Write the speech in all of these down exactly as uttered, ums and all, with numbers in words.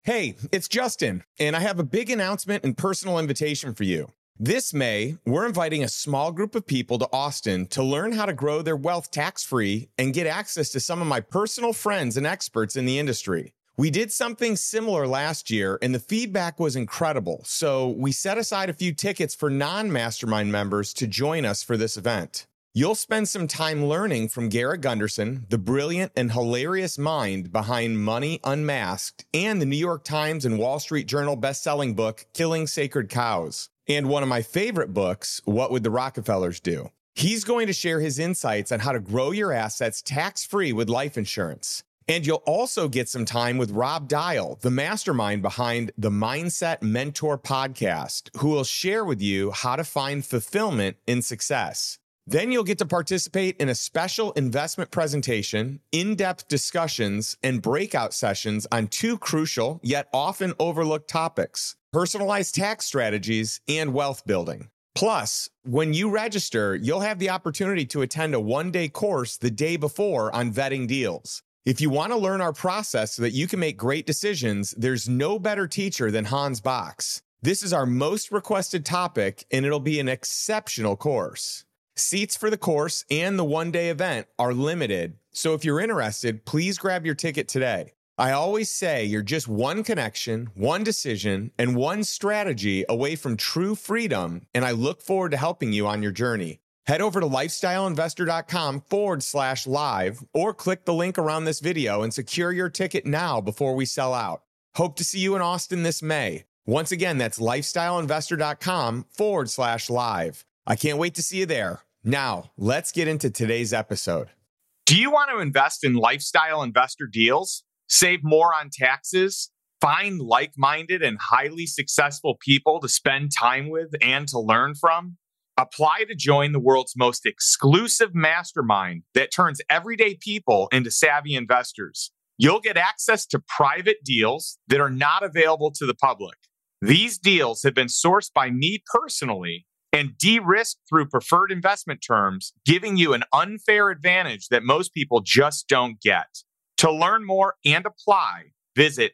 Hey, it's Justin, and I have a big announcement and personal invitation for you. This May, we're inviting a small group of people to Austin to learn how to grow their wealth tax-free and get access to some of my personal friends and experts in the industry. We did something similar last year, and the feedback was incredible, so we set aside a few tickets for non-mastermind members to join us for this event. You'll spend some time learning from Garrett Gunderson, the brilliant and hilarious mind behind Money Unmasked, and the New York Times and Wall Street Journal best-selling book, Killing Sacred Cows, and one of my favorite books, What Would the Rockefellers Do? He's going to share his insights on how to grow your assets tax-free with life insurance. And you'll also get some time with Rob Dial, the mastermind behind the Mindset Mentor podcast, who will share with you how to find fulfillment in success. Then you'll get to participate in a special investment presentation, in-depth discussions, and breakout sessions on two crucial yet often overlooked topics: personalized tax strategies and wealth building. Plus, when you register, you'll have the opportunity to attend a one-day course the day before on vetting deals. If you want to learn our process so that you can make great decisions, there's no better teacher than Hans Box. This is our most requested topic, and it'll be an exceptional course. Seats for the course and the one-day event are limited, so if you're interested, please grab your ticket today. I always say you're just one connection, one decision, and one strategy away from true freedom, and I look forward to helping you on your journey. Head over to lifestyleinvestor.com forward slash live or click the link around this video and secure your ticket now before we sell out. Hope to see you in Austin this May. Once again, that's lifestyleinvestor.com forward slash live. I can't wait to see you there. Now, let's get into today's episode. Do you want to invest in lifestyle investor deals, save more on taxes, find like-minded and highly successful people to spend time with and to learn from? Apply to join the world's most exclusive mastermind that turns everyday people into savvy investors. You'll get access to private deals that are not available to the public. These deals have been sourced by me personally and de-risked through preferred investment terms, giving you an unfair advantage that most people just don't get. To learn more and apply, visit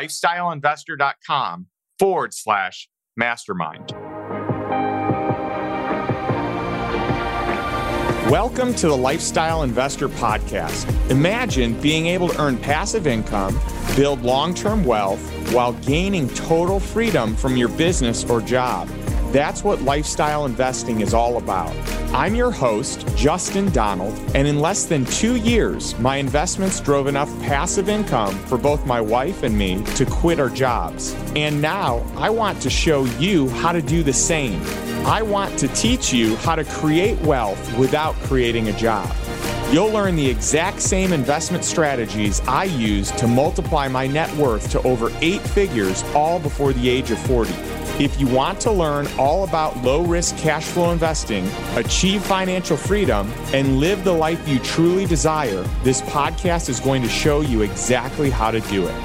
lifestyleinvestor.com forward slash mastermind. Welcome to the Lifestyle Investor Podcast. Imagine being able to earn passive income, build long-term wealth, while gaining total freedom from your business or job. That's what lifestyle investing is all about. I'm your host, Justin Donald, and in less than two years, my investments drove enough passive income for both my wife and me to quit our jobs. And now I want to show you how to do the same. I want to teach you how to create wealth without creating a job. You'll learn the exact same investment strategies I use to multiply my net worth to over eight figures, all before the age of forty. If you want to learn all about low-risk cash flow investing, achieve financial freedom, and live the life you truly desire, this podcast is going to show you exactly how to do it.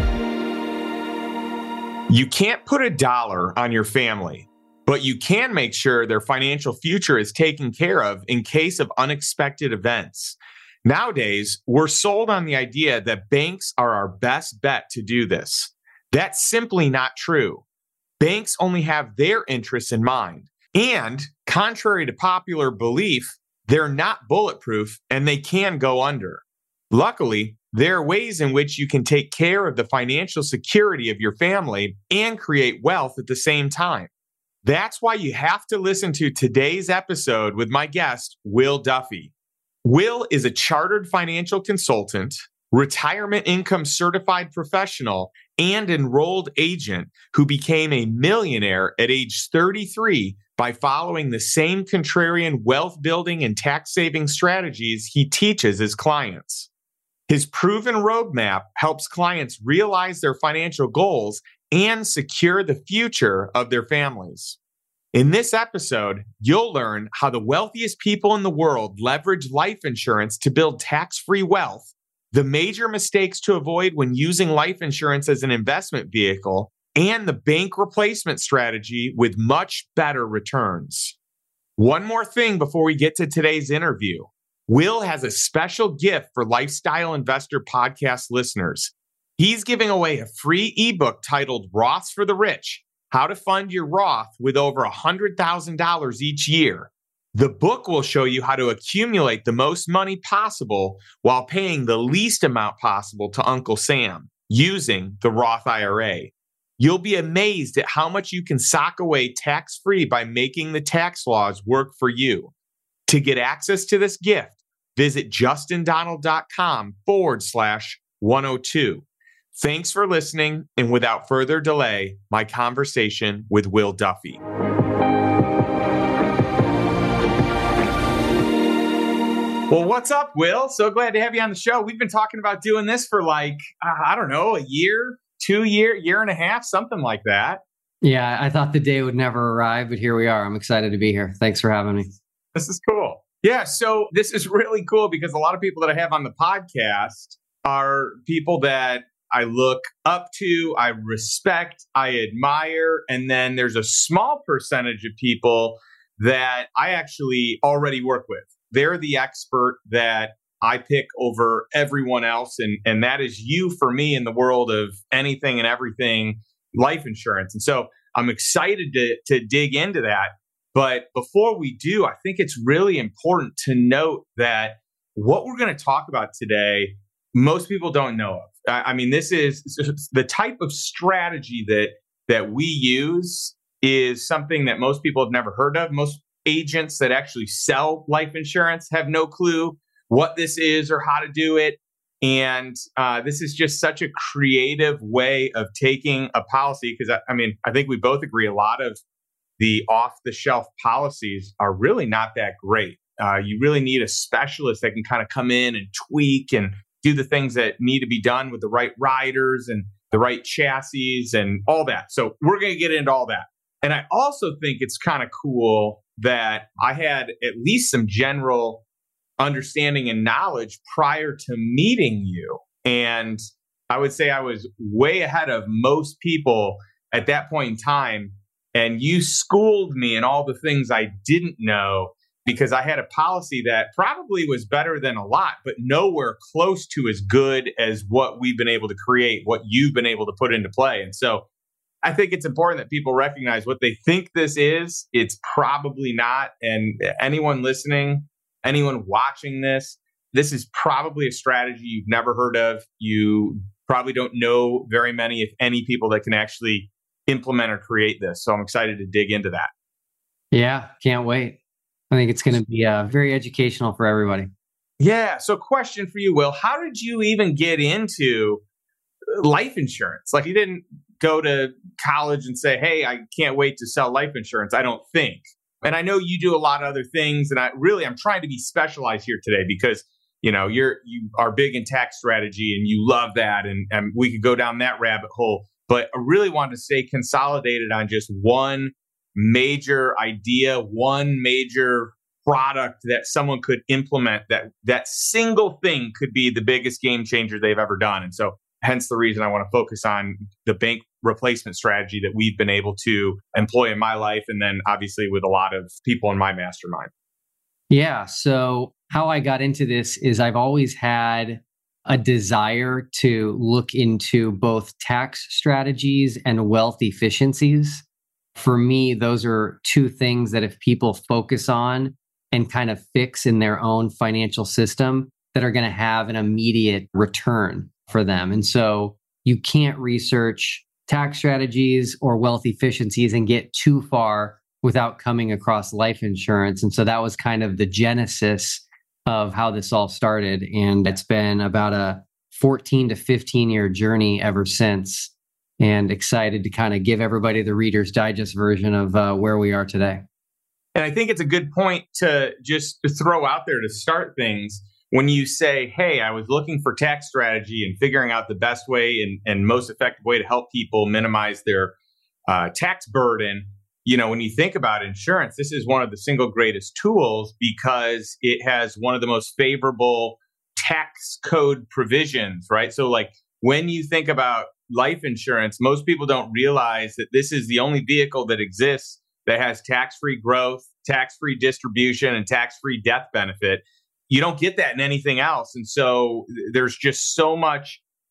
You can't put a dollar on your family, but you can make sure their financial future is taken care of in case of unexpected events. Nowadays, we're sold on the idea that banks are our best bet to do this. That's simply not true. Banks only have their interests in mind. And contrary to popular belief, they're not bulletproof and they can go under. Luckily, there are ways in which you can take care of the financial security of your family and create wealth at the same time. That's why you have to listen to today's episode with my guest, Will Duffy. Will is a chartered financial consultant, retirement income certified professional, and enrolled agent who became a millionaire at age thirty-three by following the same contrarian wealth building and tax saving strategies he teaches his clients. His proven roadmap helps clients realize their financial goals and secure the future of their families. In this episode, you'll learn how the wealthiest people in the world leverage life insurance to build tax-free wealth, the major mistakes to avoid when using life insurance as an investment vehicle, and the bank replacement strategy with much better returns. One more thing before we get to today's interview. Will has a special gift for Lifestyle Investor Podcast listeners. He's giving away a free ebook titled Roths for the Rich: How to Fund Your Roth with Over one hundred thousand dollars each year. The book will show you how to accumulate the most money possible while paying the least amount possible to Uncle Sam using the Roth I R A. You'll be amazed at how much you can sock away tax-free by making the tax laws work for you. To get access to this gift, visit justindonald.com forward slash 102. Thanks for listening, and without further delay, my conversation with Will Duffy. Well, what's up, Will? So glad to have you on the show. We've been talking about doing this for like, uh, I don't know, a year, two year, year and a half, something like that. Yeah, I thought the day would never arrive, but here we are. I'm excited to be here. Thanks for having me. This is cool. Yeah, so this is really cool because a lot of people that I have on the podcast are people that I look up to, I respect, I admire, and then there's a small percentage of people that I actually already work with. They're the expert that I pick over everyone else, and, and that is you for me in the world of anything and everything life insurance. And so I'm excited to, to dig into that. But before we do, I think it's really important to note that what we're going to talk about today, most people don't know of. I mean, this is the type of strategy that that we use is something that most people have never heard of. Most agents that actually sell life insurance have no clue what this is or how to do it. And uh, this is just such a creative way of taking a policy. Because, I, I mean, I think we both agree a lot of the off-the-shelf policies are really not that great. Uh, you really need a specialist that can kind of come in and tweak and do the things that need to be done with the right riders and the right chassis and all that. So we're going to get into all that. And I also think it's kind of cool that I had at least some general understanding and knowledge prior to meeting you. And I would say I was way ahead of most people at that point in time. And you schooled me in all the things I didn't know, because I had a policy that probably was better than a lot, but nowhere close to as good as what we've been able to create, what you've been able to put into play. And so I think it's important that people recognize what they think this is. It's probably not. And anyone listening, anyone watching this, this is probably a strategy you've never heard of. You probably don't know very many, if any, people that can actually implement or create this. So I'm excited to dig into that. Yeah, can't wait. I think it's going to be uh, very educational for everybody. Yeah. So question for you, Will, how did you even get into life insurance? Like, you didn't go to college and say, hey, I can't wait to sell life insurance. I don't think. And I know you do a lot of other things. And I really, I'm trying to be specialized here today because, you know, you're, you are big in tax strategy and you love that. And, and we could go down that rabbit hole. But I really wanted to stay consolidated on just one major idea, one major product that someone could implement, that that single thing could be the biggest game changer they've ever done. And so hence the reason I want to focus on the bank replacement strategy that we've been able to employ in my life, and then obviously with a lot of people in my mastermind. Yeah. So how I got into this is I've always had a desire to look into both tax strategies and wealth efficiencies. For me, those are two things that if people focus on and kind of fix in their own financial system, that are going to have an immediate return for them. And so you can't research tax strategies or wealth efficiencies and get too far without coming across life insurance. And so that was kind of the genesis of how this all started. And it's been about a fourteen to fifteen year journey ever since. And excited to kind of give everybody the Reader's Digest version of uh, where we are today. And I think it's a good point to just to throw out there to start things. When you say, hey, I was looking for tax strategy and figuring out the best way and, and most effective way to help people minimize their uh, tax burden. You know, when you think about insurance, this is one of the single greatest tools because it has one of the most favorable tax code provisions, right? So like when you think about life insurance, most people don't realize that this is the only vehicle that exists that has tax-free growth, tax-free distribution, and tax-free death benefit. You don't get that in anything else. And so there's just so much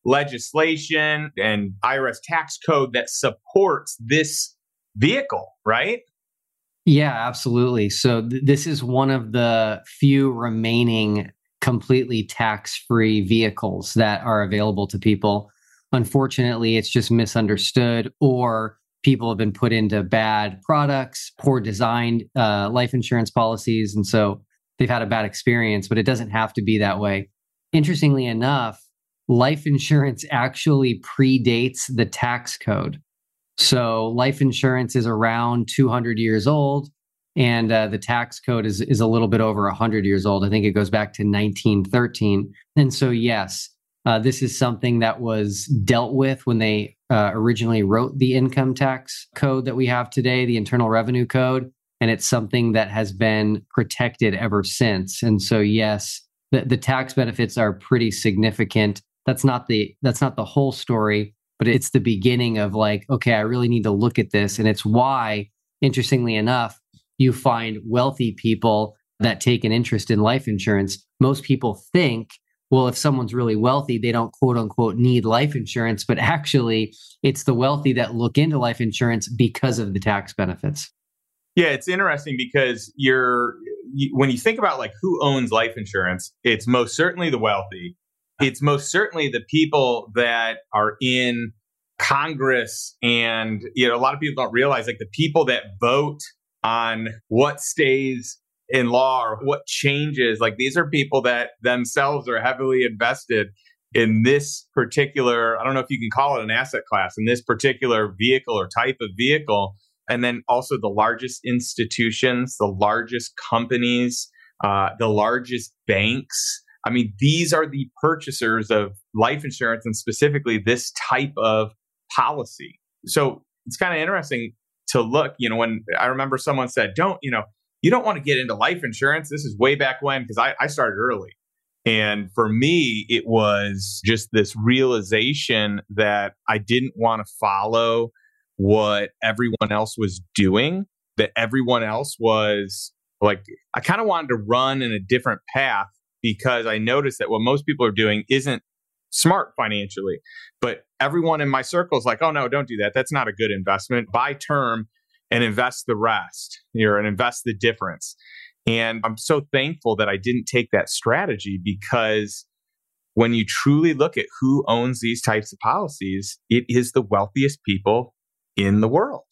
legislation and I R S tax code that supports this vehicle, right? Yeah, absolutely. So th- this is one of the few remaining completely tax-free vehicles that are available to people. Unfortunately, it's just misunderstood, or people have been put into bad products, poor designed uh, life insurance policies. And so they've had a bad experience, but it doesn't have to be that way. Interestingly enough, life insurance actually predates the tax code. So life insurance is around two hundred years old, and uh, the tax code is, is a little bit over one hundred years old. I think it goes back to nineteen thirteen. And so, yes, uh, this is something that was dealt with when they uh, originally wrote the income tax code that we have today, the Internal Revenue Code. And it's something that has been protected ever since. And so, yes, the, the tax benefits are pretty significant. That's not the that's not the whole story, but it's the beginning of like, okay, I really need to look at this. And it's why, interestingly enough, you find wealthy people that take an interest in life insurance. Most people think, well, if someone's really wealthy, they don't quote unquote need life insurance, but actually it's the wealthy that look into life insurance because of the tax benefits. Yeah, it's interesting because you're you, when you think about like who owns life insurance, it's most certainly the wealthy. It's most certainly the people that are in Congress, and you know a lot of people don't realize like the people that vote on what stays in law or what changes. Like these are people that themselves are heavily invested in this particular, I don't know if you can call it an asset class, in this particular vehicle or type of vehicle. And then also the largest institutions, the largest companies, uh, the largest banks. I mean, these are the purchasers of life insurance and specifically this type of policy. So it's kind of interesting to look, you know, when I remember someone said, don't, you know, you don't want to get into life insurance. This is way back when, because I, I started early. And for me, it was just this realization that I didn't want to follow what everyone else was doing, that everyone else was like, I kind of wanted to run in a different path because I noticed that what most people are doing isn't smart financially. But everyone in my circle is like, oh, no, don't do that. That's not a good investment. Buy term and invest the rest, you know, and invest the difference. And I'm so thankful that I didn't take that strategy, because when you truly look at who owns these types of policies, it is the wealthiest people in the world.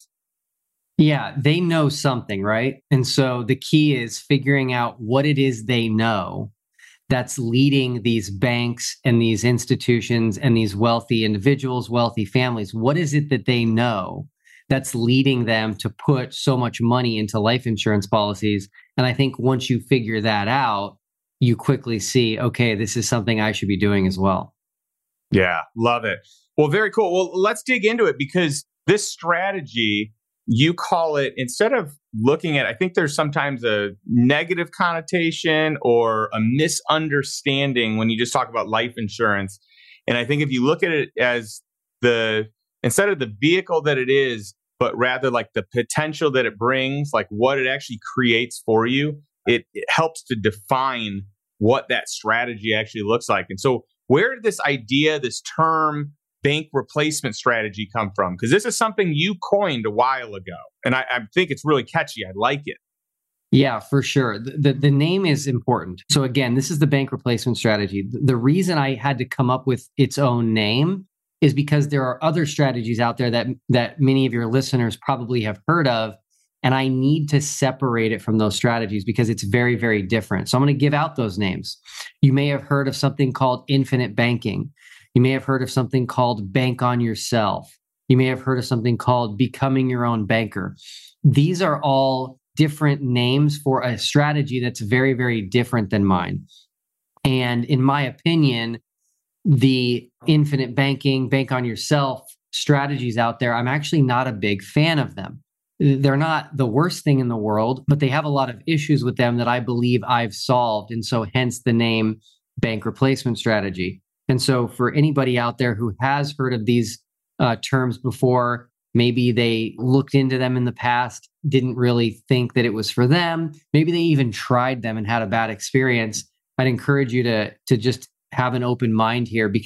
Yeah, they know something, right? And so the key is figuring out what it is they know that's leading these banks and these institutions and these wealthy individuals, wealthy families. What is it that they know that's leading them to put so much money into life insurance policies? And I think once you figure that out, you quickly see, okay, this is something I should be doing as well. Yeah, love it. Well, very cool. Well, let's dig into it, because this strategy, you call it, instead of looking at, I think there's sometimes a negative connotation or a misunderstanding when you just talk about life insurance. And I think if you look at it as the, instead of the vehicle that it is, but rather like the potential that it brings, like what it actually creates for you, it, it helps to define what that strategy actually looks like. And so where did this idea, this term, bank replacement strategy come from? Because this is something you coined a while ago. And I, I think it's really catchy. I like it. Yeah, for sure. The, the, the name is important. So again, this is the bank replacement strategy. The, the reason I had to come up with its own name is because there are other strategies out there that that many of your listeners probably have heard of. And I need to separate it from those strategies because it's very, very different. So I'm going to give out those names. You may have heard of something called infinite banking. You may have heard of something called bank on yourself. You may have heard of something called becoming your own banker. These are all different names for a strategy that's very, very different than mine. And in my opinion, the infinite banking, bank on yourself strategies out there, I'm actually not a big fan of them. They're not the worst thing in the world, but they have a lot of issues with them that I believe I've solved. And so hence the name bank replacement strategy. And so for anybody out there who has heard of these uh, terms before, maybe they looked into them in the past, didn't really think that it was for them. Maybe they even tried them and had a bad experience. I'd encourage you to, to just have an open mind here, because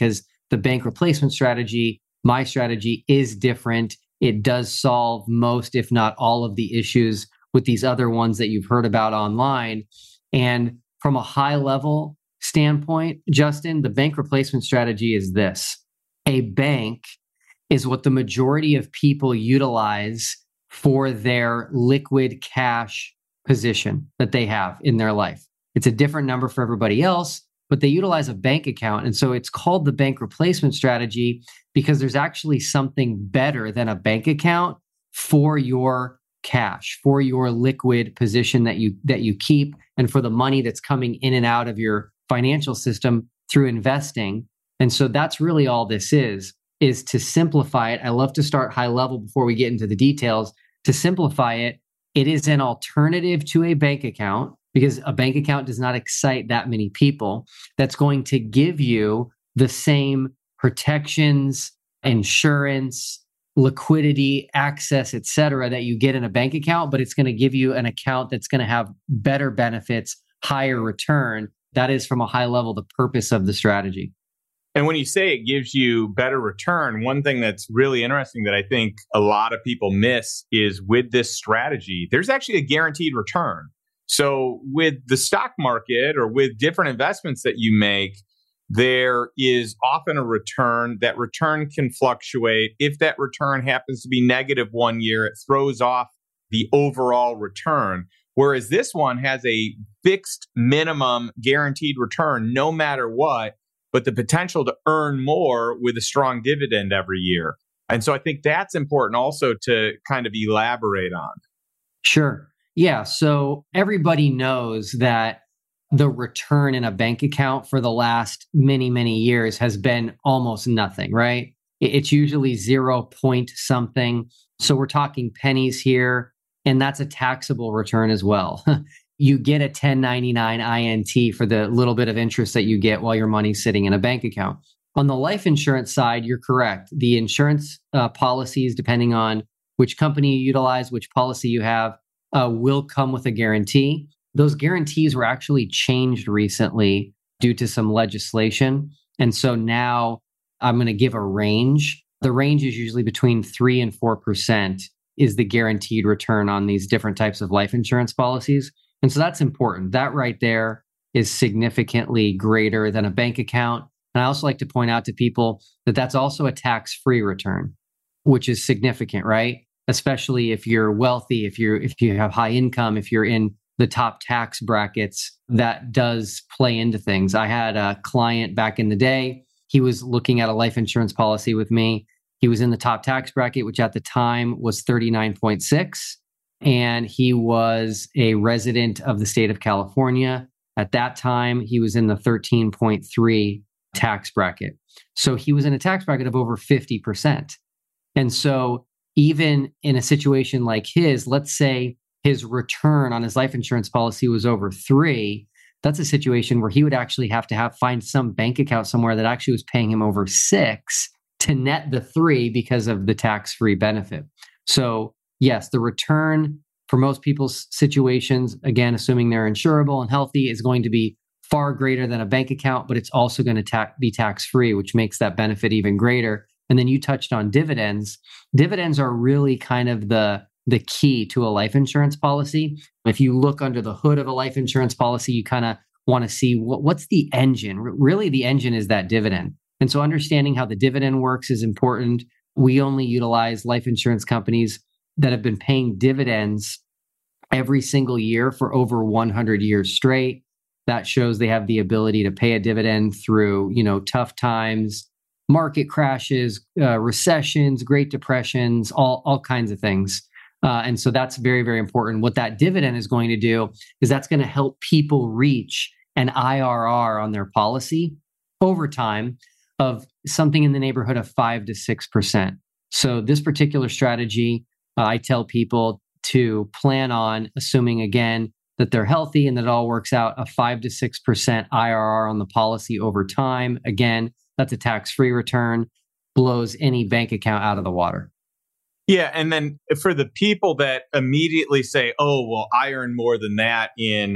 the bank replacement strategy, my strategy, is different. It does solve most, if not all, of the issues with these other ones that you've heard about online. And from a high level standpoint, Justin, the bank replacement strategy is this. A bank is what the majority of people utilize for their liquid cash position that they have in their life. It's a different number for everybody else, but they utilize a bank account. And so it's called the bank replacement strategy because there's actually something better than a bank account for your cash, for your liquid position that you that you keep, and for the money that's coming in and out of your financial system through investing. And so that's really all this is, is to simplify it. I love to start high level before we get into the details. To simplify it, it is an alternative to a bank account, because a bank account does not excite that many people, that's going to give you the same protections, insurance, liquidity, access, et cetera, that you get in a bank account, but it's going to give you an account that's going to have better benefits, higher return. That is, from a high level, the purpose of the strategy. And when you say it gives you better return, one thing that's really interesting that I think a lot of people miss is with this strategy, there's actually a guaranteed return. So with the stock market or with different investments that you make, there is often a return. That return can fluctuate. If that return happens to be negative one year, it throws off the overall return. Whereas this one has a fixed minimum guaranteed return no matter what, but the potential to earn more with a strong dividend every year. And so I think that's important also to kind of elaborate on. Sure. Yeah. So everybody knows that the return in a bank account for the last many, many years has been almost nothing, right? It's usually zero point something. So we're talking pennies here, and that's a taxable return as well. You get a ten ninety-nine I N T for the little bit of interest that you get while your money's sitting in a bank account. On the life insurance side, you're correct. The insurance uh, policies, depending on which company you utilize, which policy you have, uh, will come with a guarantee. Those guarantees were actually changed recently due to some legislation. And so now I'm going to give a range. The range is usually between three and four percent is the guaranteed return on these different types of life insurance policies. And so that's important. That right there is significantly greater than a bank account. And I also like to point out to people that that's also a tax-free return, which is significant, right? Especially if you're wealthy, if you're if you have high income, if you're in the top tax brackets, that does play into things. I had a client back in the day. He was looking at a life insurance policy with me. He was in the top tax bracket, which at the time was thirty-nine point six. And he was a resident of the state of California. At that time, he was in the thirteen point three tax bracket. So he was in a tax bracket of over fifty percent. And so even in a situation like his, let's say his return on his life insurance policy was over three, that's a situation where he would actually have to have find some bank account somewhere that actually was paying him over six to net the three because of the tax-free benefit. So yes, the return for most people's situations, again, assuming they're insurable and healthy, is going to be far greater than a bank account, but it's also going to ta- be tax-free, which makes that benefit even greater. And then you touched on dividends. Dividends are really kind of the the key to a life insurance policy. If you look under the hood of a life insurance policy, you kind of want to see what, what's the engine. R- really, the engine is that dividend. And so understanding how the dividend works is important. We only utilize life insurance companies that have been paying dividends every single year for over one hundred years straight. That shows they have the ability to pay a dividend through, you know, tough times, market crashes, uh, recessions, Great Depressions, all, all kinds of things. Uh, and so that's very, very important. What that dividend is going to do is that's going to help people reach an I R R on their policy over time of something in the neighborhood of five to six percent. So this particular strategy, uh, I tell people to plan on, assuming again that they're healthy and that it all works out, a five to six percent I R R on the policy over time. Again, that's a tax-free return, blows any bank account out of the water. Yeah. And then for the people that immediately say, oh, well, I earn more than that in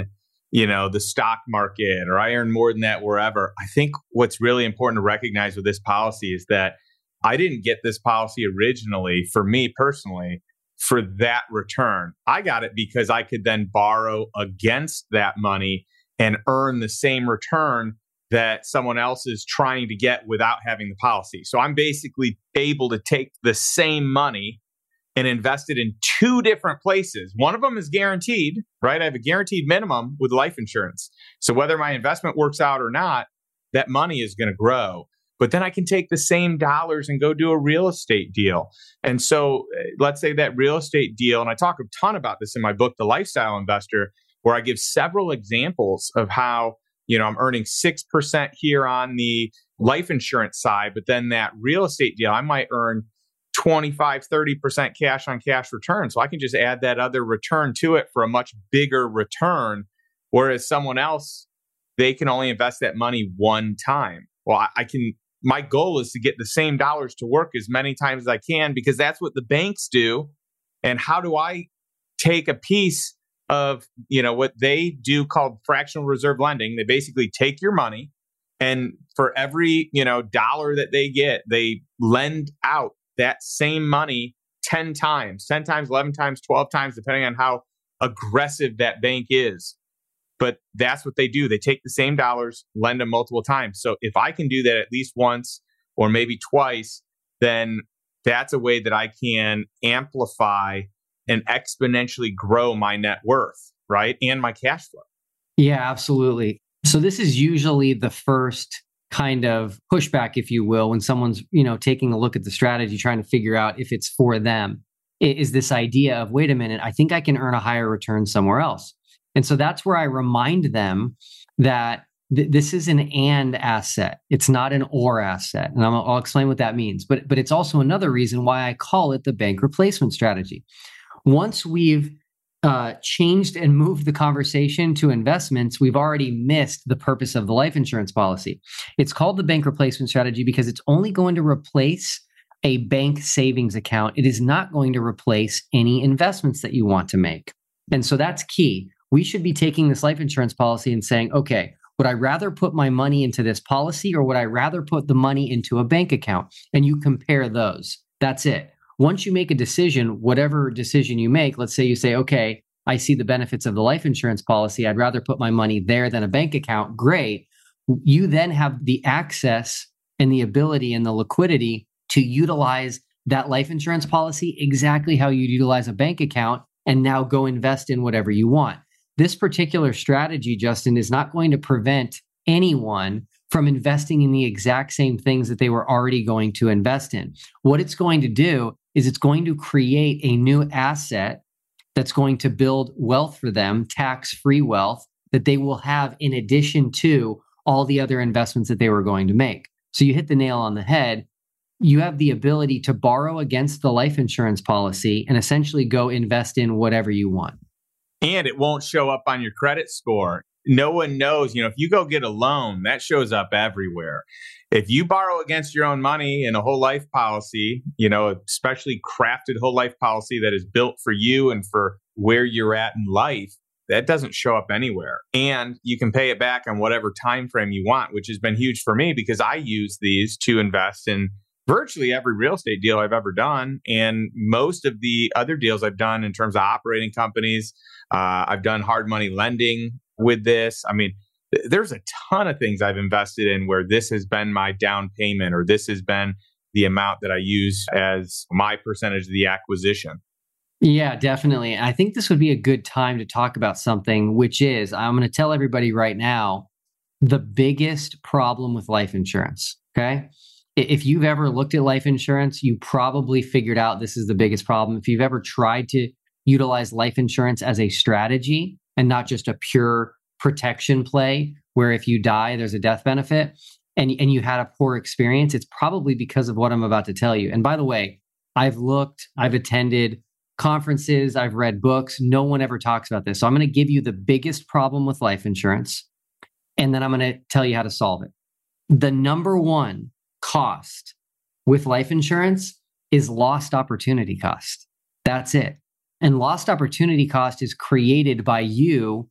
you know, the stock market, or I earn more than that wherever. I think what's really important to recognize with this policy is that I didn't get this policy originally, for me personally, for that return. I got it because I could then borrow against that money and earn the same return that someone else is trying to get without having the policy. So I'm basically able to take the same money and invest it in two different places. One of them is guaranteed, right? I have a guaranteed minimum with life insurance. So whether my investment works out or not, that money is going to grow. But then I can take the same dollars and go do a real estate deal. And so let's say that real estate deal, and I talk a ton about this in my book, The Lifestyle Investor, where I give several examples of how, you know, I'm earning six percent here on the life insurance side, but then that real estate deal, I might earn twenty-five, thirty percent cash on cash return. So I can just add that other return to it for a much bigger return. Whereas someone else, they can only invest that money one time. Well, I, I can, my goal is to get the same dollars to work as many times as I can, because that's what the banks do. And how do I take a piece of, you know, what they do called fractional reserve lending? They basically take your money, and for every, you know, dollar that they get, they lend out that same money ten times, ten times, eleven times, twelve times, depending on how aggressive that bank is. But that's what they do. They take the same dollars, lend them multiple times. So if I can do that at least once or maybe twice, then that's a way that I can amplify and exponentially grow my net worth, right? And my cash flow. Yeah, absolutely. So this is usually the first kind of pushback, if you will, when someone's, you know, taking a look at the strategy, trying to figure out if it's for them, is this idea of, wait a minute, I think I can earn a higher return somewhere else. And so that's where I remind them that th- this is an and asset. It's not an or asset. And I'm, I'll explain what that means. But, but it's also another reason why I call it the bank replacement strategy. Once we've uh, changed and moved the conversation to investments, we've already missed the purpose of the life insurance policy. It's called the bank replacement strategy because it's only going to replace a bank savings account. It is not going to replace any investments that you want to make. And so that's key. We should be taking this life insurance policy and saying, okay, would I rather put my money into this policy, or would I rather put the money into a bank account? And you compare those. That's it. Once you make a decision, whatever decision you make, let's say you say, okay, I see the benefits of the life insurance policy. I'd rather put my money there than a bank account. Great. You then have the access and the ability and the liquidity to utilize that life insurance policy exactly how you utilize a bank account, and now go invest in whatever you want. This particular strategy, Justin, is not going to prevent anyone from investing in the exact same things that they were already going to invest in. What it's going to do is it's going to create a new asset that's going to build wealth for them, tax-free wealth that they will have in addition to all the other investments that they were going to make. So you hit the nail on the head. You have the ability to borrow against the life insurance policy and essentially go invest in whatever you want. And it won't show up on your credit score. No one knows, you know, if you go get a loan, that shows up everywhere. If you borrow against your own money in a whole life policy, you know, especially crafted whole life policy that is built for you and for where you're at in life, that doesn't show up anywhere. And you can pay it back on whatever time frame you want, which has been huge for me because I use these to invest in virtually every real estate deal I've ever done. And most of the other deals I've done in terms of operating companies, uh, I've done hard money lending with this. I mean, th- there's a ton of things I've invested in where this has been my down payment, or this has been the amount that I use as my percentage of the acquisition. Yeah, definitely. I think this would be a good time to talk about something, which is, I'm going to tell everybody right now, the biggest problem with life insurance. Okay. If you've ever looked at life insurance, you probably figured out this is the biggest problem. If you've ever tried to utilize life insurance as a strategy and not just a pure protection play, where if you die, there's a death benefit, and, and you had a poor experience, it's probably because of what I'm about to tell you. And by the way, I've looked, I've attended conferences, I've read books. No one ever talks about this. So I'm going to give you the biggest problem with life insurance, and then I'm going to tell you how to solve it. The number one cost with life insurance is lost opportunity cost. That's it. And lost opportunity cost is created by you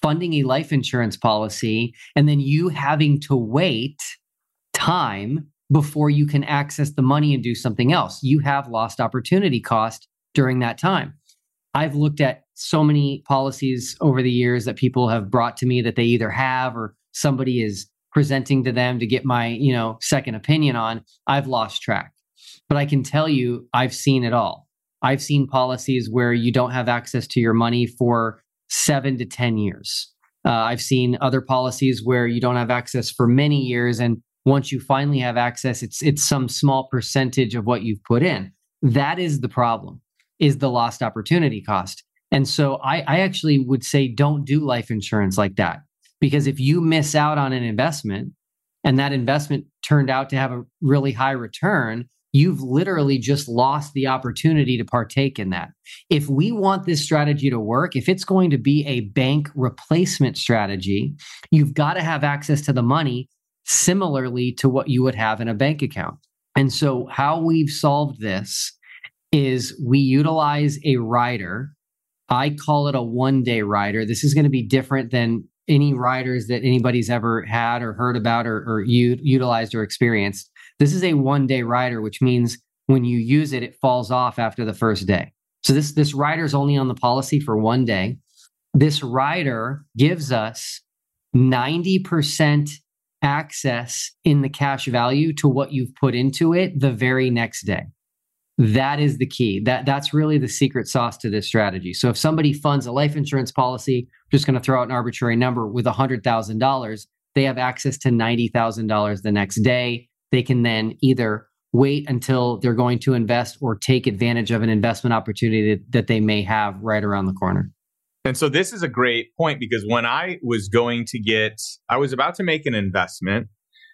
funding a life insurance policy and then you having to wait time before you can access the money and do something else. You have lost opportunity cost during that time. I've looked at so many policies over the years that people have brought to me that they either have or somebody is presenting to them to get my, you know, second opinion on. I've lost track. But I can tell you, I've seen it all. I've seen policies where you don't have access to your money for seven to ten years. Uh, I've seen other policies where you don't have access for many years. And once you finally have access, it's it's some small percentage of what you've put in. That is the problem, is the lost opportunity cost. And so I, I actually would say don't do life insurance like that. Because if you miss out on an investment and that investment turned out to have a really high return, you've literally just lost the opportunity to partake in that. If we want this strategy to work, if it's going to be a bank replacement strategy, you've got to have access to the money similarly to what you would have in a bank account. And so how we've solved this is we utilize a rider. I call it a one-day rider. This is going to be different than any riders that anybody's ever had or heard about or, or u- utilized or experienced. This is a one-day rider, which means when you use it, it falls off after the first day. So this, this rider is only on the policy for one day. This rider gives us ninety percent access in the cash value to what you've put into it the very next day. That is the key. That, that's really the secret sauce to this strategy. So if somebody funds a life insurance policy, just going to throw out an arbitrary number with one hundred thousand dollars, they have access to ninety thousand dollars the next day. They can then either wait until they're going to invest or take advantage of an investment opportunity that, that they may have right around the corner. And so this is a great point because when I was going to get, I was about to make an investment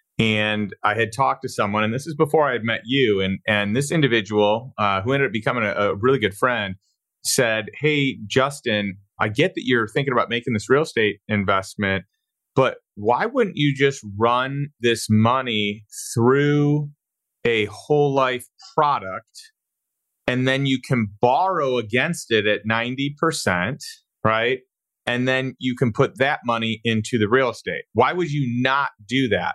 and I had talked to someone, and this is before I had met you, and, and this individual uh, who ended up becoming a, a really good friend said, "Hey, Justin, I get that you're thinking about making this real estate investment, but why wouldn't you just run this money through a whole life product and then you can borrow against it at ninety percent, right? And then you can put that money into the real estate. Why would you not do that?"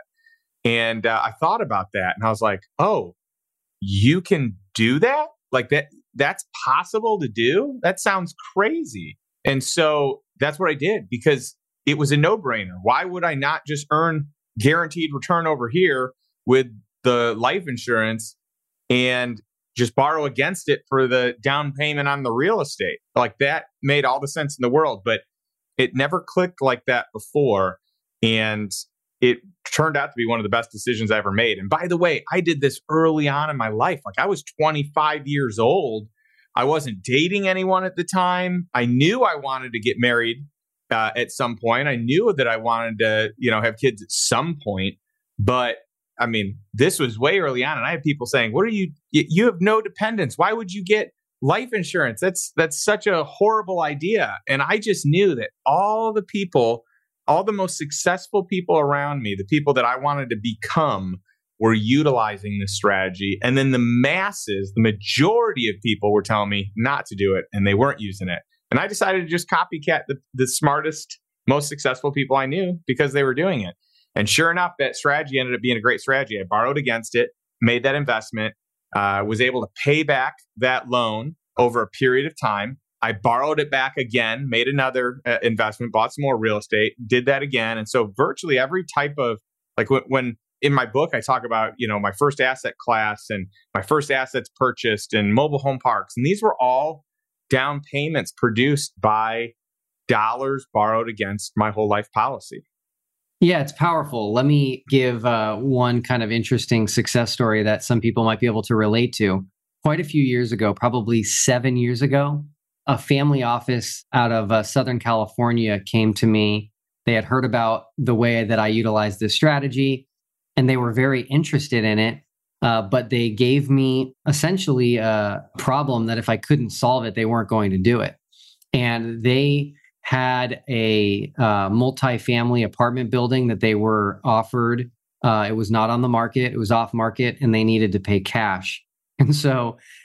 And uh, I thought about that and I was like, oh, you can do that? Like that, that's possible to do? That sounds crazy. And so that's what I did because it was a no-brainer. Why would I not just earn guaranteed return over here with the life insurance and just borrow against it for the down payment on the real estate? Like that made all the sense in the world, but it never clicked like that before. And it turned out to be one of the best decisions I ever made. And by the way, I did this early on in my life. Like I was twenty-five years old. I wasn't dating anyone at the time. I knew I wanted to get married uh, at some point. I knew that I wanted to, you know, have kids at some point. But I mean, this was way early on. And I had people saying, what are you, you have no dependents. Why would you get life insurance? That's, that's such a horrible idea. And I just knew that all the people, all the most successful people around me, the people that I wanted to become, were utilizing this strategy. And then the masses, the majority of people were telling me not to do it and they weren't using it. And I decided to just copycat the, the smartest, most successful people I knew because they were doing it. And sure enough, that strategy ended up being a great strategy. I borrowed against it, made that investment, uh, was able to pay back that loan over a period of time. I borrowed it back again, made another uh, investment, bought some more real estate, did that again. And so virtually every type of, like when, when in my book, I talk about, you know, my first asset class and my first assets purchased and mobile home parks. And these were all down payments produced by dollars borrowed against my whole life policy. Yeah, it's powerful. Let me give uh, one kind of interesting success story that some people might be able to relate to. Quite a few years ago, probably seven years ago, a family office out of uh, Southern California came to me. They had heard about the way that I utilized this strategy, and they were very interested in it. Uh, but they gave me essentially a problem that if I couldn't solve it, they weren't going to do it. And they had a uh, multi-family apartment building that they were offered. Uh, it was not on the market. It was off market, and they needed to pay cash. And so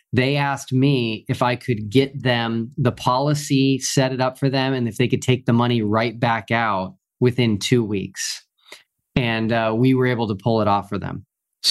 They asked me if I could get them the policy, set it up for them, and if they could take the money right back out within two weeks. And uh, we were able to pull it off for them.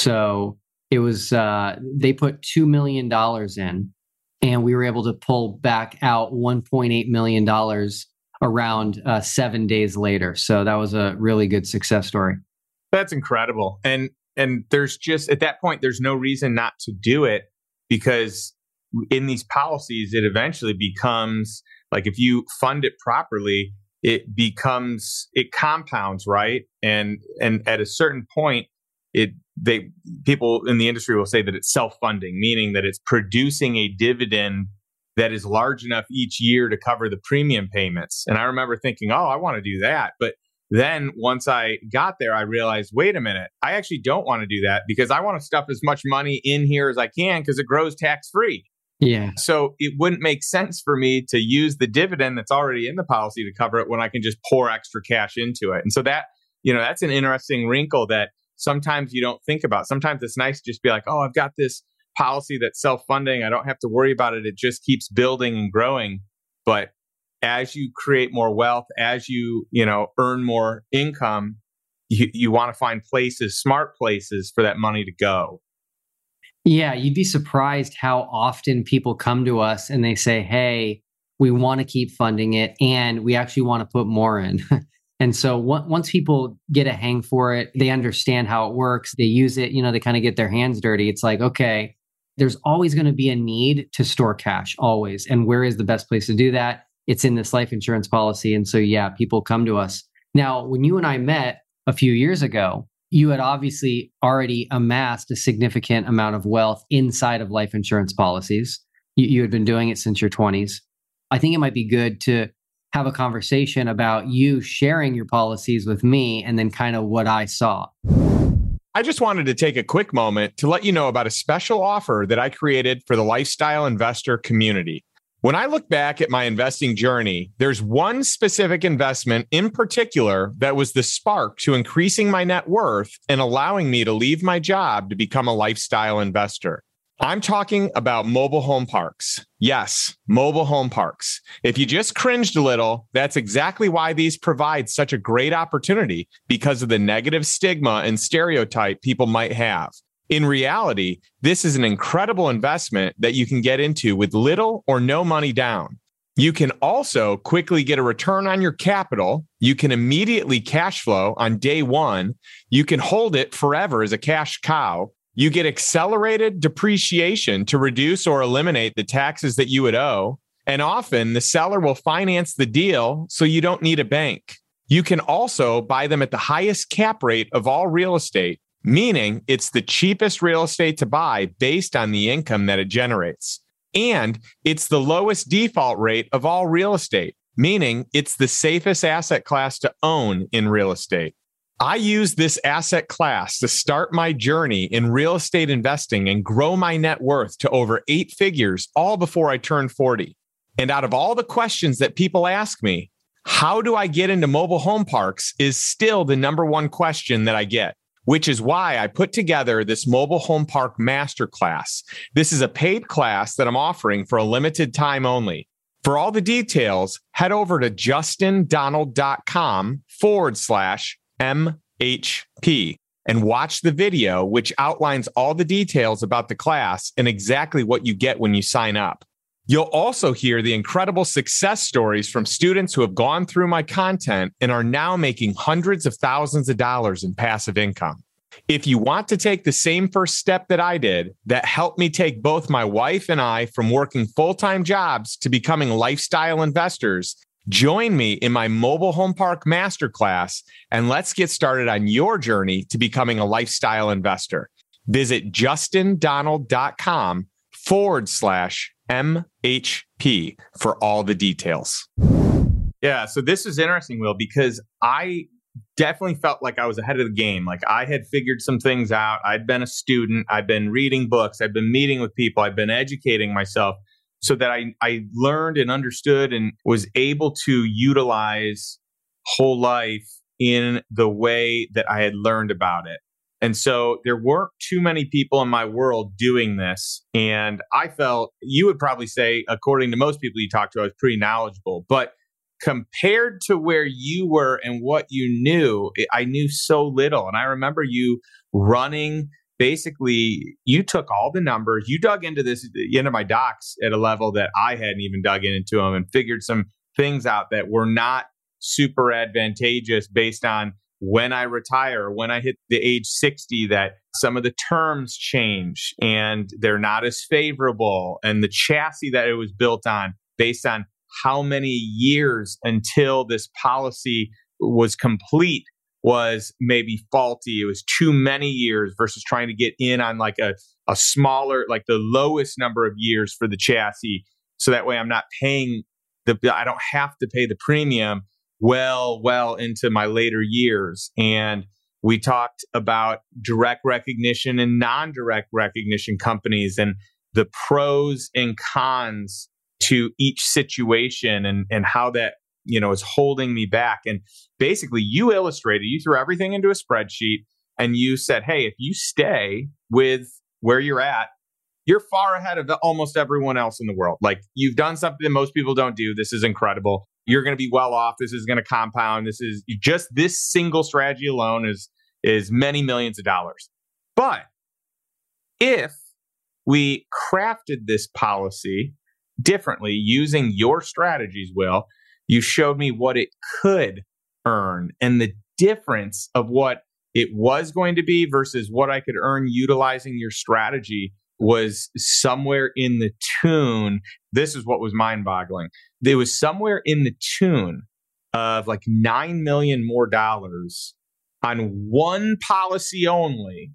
So it was, uh, they put two million dollars in, and we were able to pull back out one point eight million dollars around uh, seven days later. So that was a really good success story. That's incredible. And and there's just, at that point, there's no reason not to do it, because in these policies, it eventually becomes like, if you fund it properly, it becomes, it compounds, right? And and at a certain point, it they people in the industry will say that it's self-funding, meaning that it's producing a dividend that is large enough each year to cover the premium payments. And I remember thinking, oh, I want to do that. But then once I got there, I realized, wait a minute, I actually don't want to do that, because I want to stuff as much money in here as I can, because it grows tax-free. Yeah. So it wouldn't make sense for me to use the dividend that's already in the policy to cover it when I can just pour extra cash into it. And so that, you know, that's an interesting wrinkle that sometimes you don't think about. Sometimes it's nice to just be like, oh, I've got this policy that's self-funding. I don't have to worry about it. It just keeps building and growing. But as you create more wealth, as you, you know, earn more income, you, you want to find places, smart places for that money to go. Yeah, you'd be surprised how often people come to us and they say, hey, we want to keep funding it and we actually want to put more in. And so w- once people get a hang for it, they understand how it works, they use it, you know, they kind of get their hands dirty. It's like, okay, there's always going to be a need to store cash, always. And where is the best place to do that? It's in this life insurance policy. And so, yeah, people come to us. Now, when you and I met a few years ago, you had obviously already amassed a significant amount of wealth inside of life insurance policies. You, you had been doing it since your twenties. I think it might be good to have a conversation about you sharing your policies with me and then kind of what I saw. I just wanted to take a quick moment to let you know about a special offer that I created for the lifestyle investor community. When I look back at my investing journey, there's one specific investment in particular that was the spark to increasing my net worth and allowing me to leave my job to become a lifestyle investor. I'm talking about mobile home parks. Yes, mobile home parks. If you just cringed a little, that's exactly why these provide such a great opportunity, because of the negative stigma and stereotype people might have. In reality, this is an incredible investment that you can get into with little or no money down. You can also quickly get a return on your capital. You can immediately cash flow on day one. You can hold it forever as a cash cow. You get accelerated depreciation to reduce or eliminate the taxes that you would owe. And often the seller will finance the deal, so you don't need a bank. You can also buy them at the highest cap rate of all real estate, meaning it's the cheapest real estate to buy based on the income that it generates. And it's the lowest default rate of all real estate, meaning it's the safest asset class to own in real estate. I used this asset class to start my journey in real estate investing and grow my net worth to over eight figures, all before I turned forty. And out of all the questions that people ask me, how do I get into mobile home parks is still the number one question that I get, which is why I put together this mobile home park masterclass. This is a paid class that I'm offering for a limited time only. For all the details, head over to justindonald.com forward slash M H P and watch the video, which outlines all the details about the class and exactly what you get when you sign up. You'll also hear the incredible success stories from students who have gone through my content and are now making hundreds of thousands of dollars in passive income. If you want to take the same first step that I did, that helped me take both my wife and I from working full-time jobs to becoming lifestyle investors, join me in my mobile home park masterclass, and let's get started on your journey to becoming a lifestyle investor. Visit justindonald.com forward slash MHP for all the details. Yeah, so this is interesting, Will, because I definitely felt like I was ahead of the game. Like I had figured some things out. I'd been a student. I'd been reading books. I'd been meeting with people. I'd been educating myself, so that I, I learned and understood and was able to utilize whole life in the way that I had learned about it. And so there weren't too many people in my world doing this. And I felt, you would probably say, according to most people you talk to, I was pretty knowledgeable. But compared to where you were and what you knew, I knew so little. And I remember you running, basically, you took all the numbers, you dug into this, into my docs at a level that I hadn't even dug into them, and figured some things out that were not super advantageous based on when I retire, when I hit the age sixty, that some of the terms change and they're not as favorable. And the chassis that it was built on, based on how many years until this policy was complete, was maybe faulty. It was too many years versus trying to get in on like a, a smaller, like the lowest number of years for the chassis. So that way I'm not paying the, I don't have to pay the premium well, well into my later years. And we talked about direct recognition and non-direct recognition companies and the pros and cons to each situation, and, and how that, you know, is holding me back. And basically you illustrated, you threw everything into a spreadsheet and you said, hey, if you stay with where you're at, you're far ahead of almost everyone else in the world. Like, you've done something that most people don't do. This is incredible. You're going to be well off. This is going to compound. This is just, this single strategy alone is, is many millions of dollars. But if we crafted this policy differently using your strategies, Will, you showed me what it could earn and the difference of what it was going to be versus what I could earn utilizing your strategy was somewhere in the tune. This is what was mind-boggling. There was somewhere in the tune of like nine million more dollars on one policy only.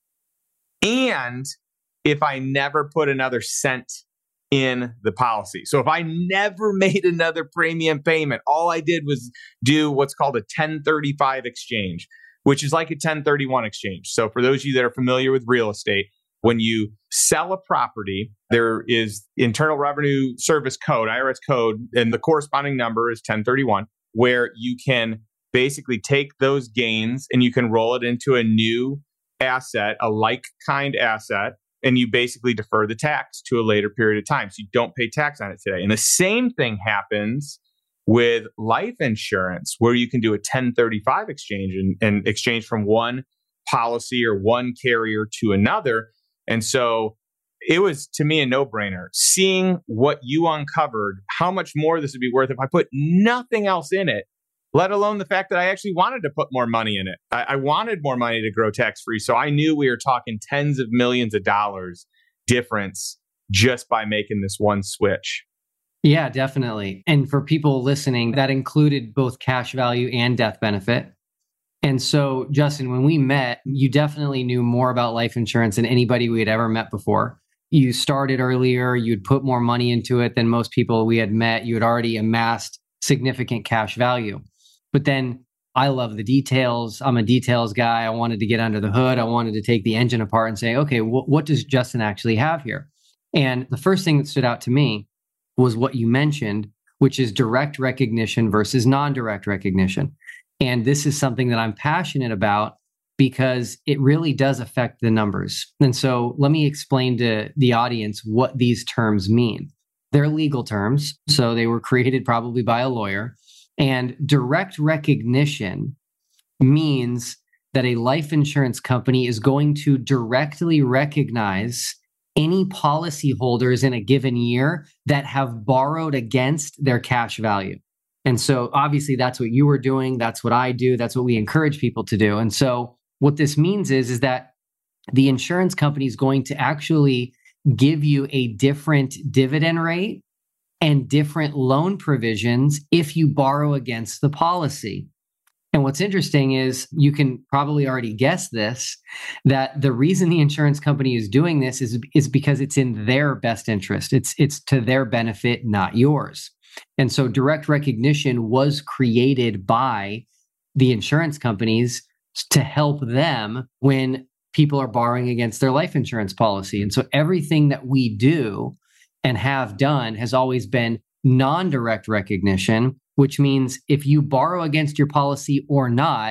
And if I never put another cent in the policy. So if I never made another premium payment, all I did was do what's called a ten thirty-five exchange, which is like a ten thirty-one exchange. So for those of you that are familiar with real estate, when you sell a property, there is Internal Revenue Service code, I R S code, and the corresponding number is ten thirty-one, where you can basically take those gains and you can roll it into a new asset, a like kind asset, and you basically defer the tax to a later period of time. So you don't pay tax on it today. And the same thing happens with life insurance, where you can do a ten thirty-five exchange and, and exchange from one policy or one carrier to another. And so it was, to me, a no-brainer. Seeing what you uncovered, how much more this would be worth if I put nothing else in it, let alone the fact that I actually wanted to put more money in it. I, I wanted more money to grow tax-free. So I knew we were talking tens of millions of dollars difference just by making this one switch. Yeah, definitely. And for people listening, that included both cash value and death benefit. And so, Justin, when we met, you definitely knew more about life insurance than anybody we had ever met before. You started earlier, you'd put more money into it than most people we had met. You had already amassed significant cash value. But then I love the details. I'm a details guy. I wanted to get under the hood. I wanted to take the engine apart and say, okay, wh- what does Justin actually have here? And the first thing that stood out to me was what you mentioned, which is direct recognition versus non-direct recognition. And this is something that I'm passionate about because it really does affect the numbers. And so let me explain to the audience what these terms mean. They're legal terms, so they were created probably by a lawyer. And direct recognition means that a life insurance company is going to directly recognize any policyholders in a given year that have borrowed against their cash value. And so obviously that's what you were doing. That's what I do. That's what we encourage people to do. And so what this means is, is that the insurance company is going to actually give you a different dividend rate and different loan provisions if you borrow against the policy. And what's interesting is, you can probably already guess this, that the reason the insurance company is doing this is, is because it's in their best interest. It's, it's to their benefit, not yours. And so direct recognition was created by the insurance companies to help them when people are borrowing against their life insurance policy. And so everything that we do and have done has always been non-direct recognition, which means if you borrow against your policy or not,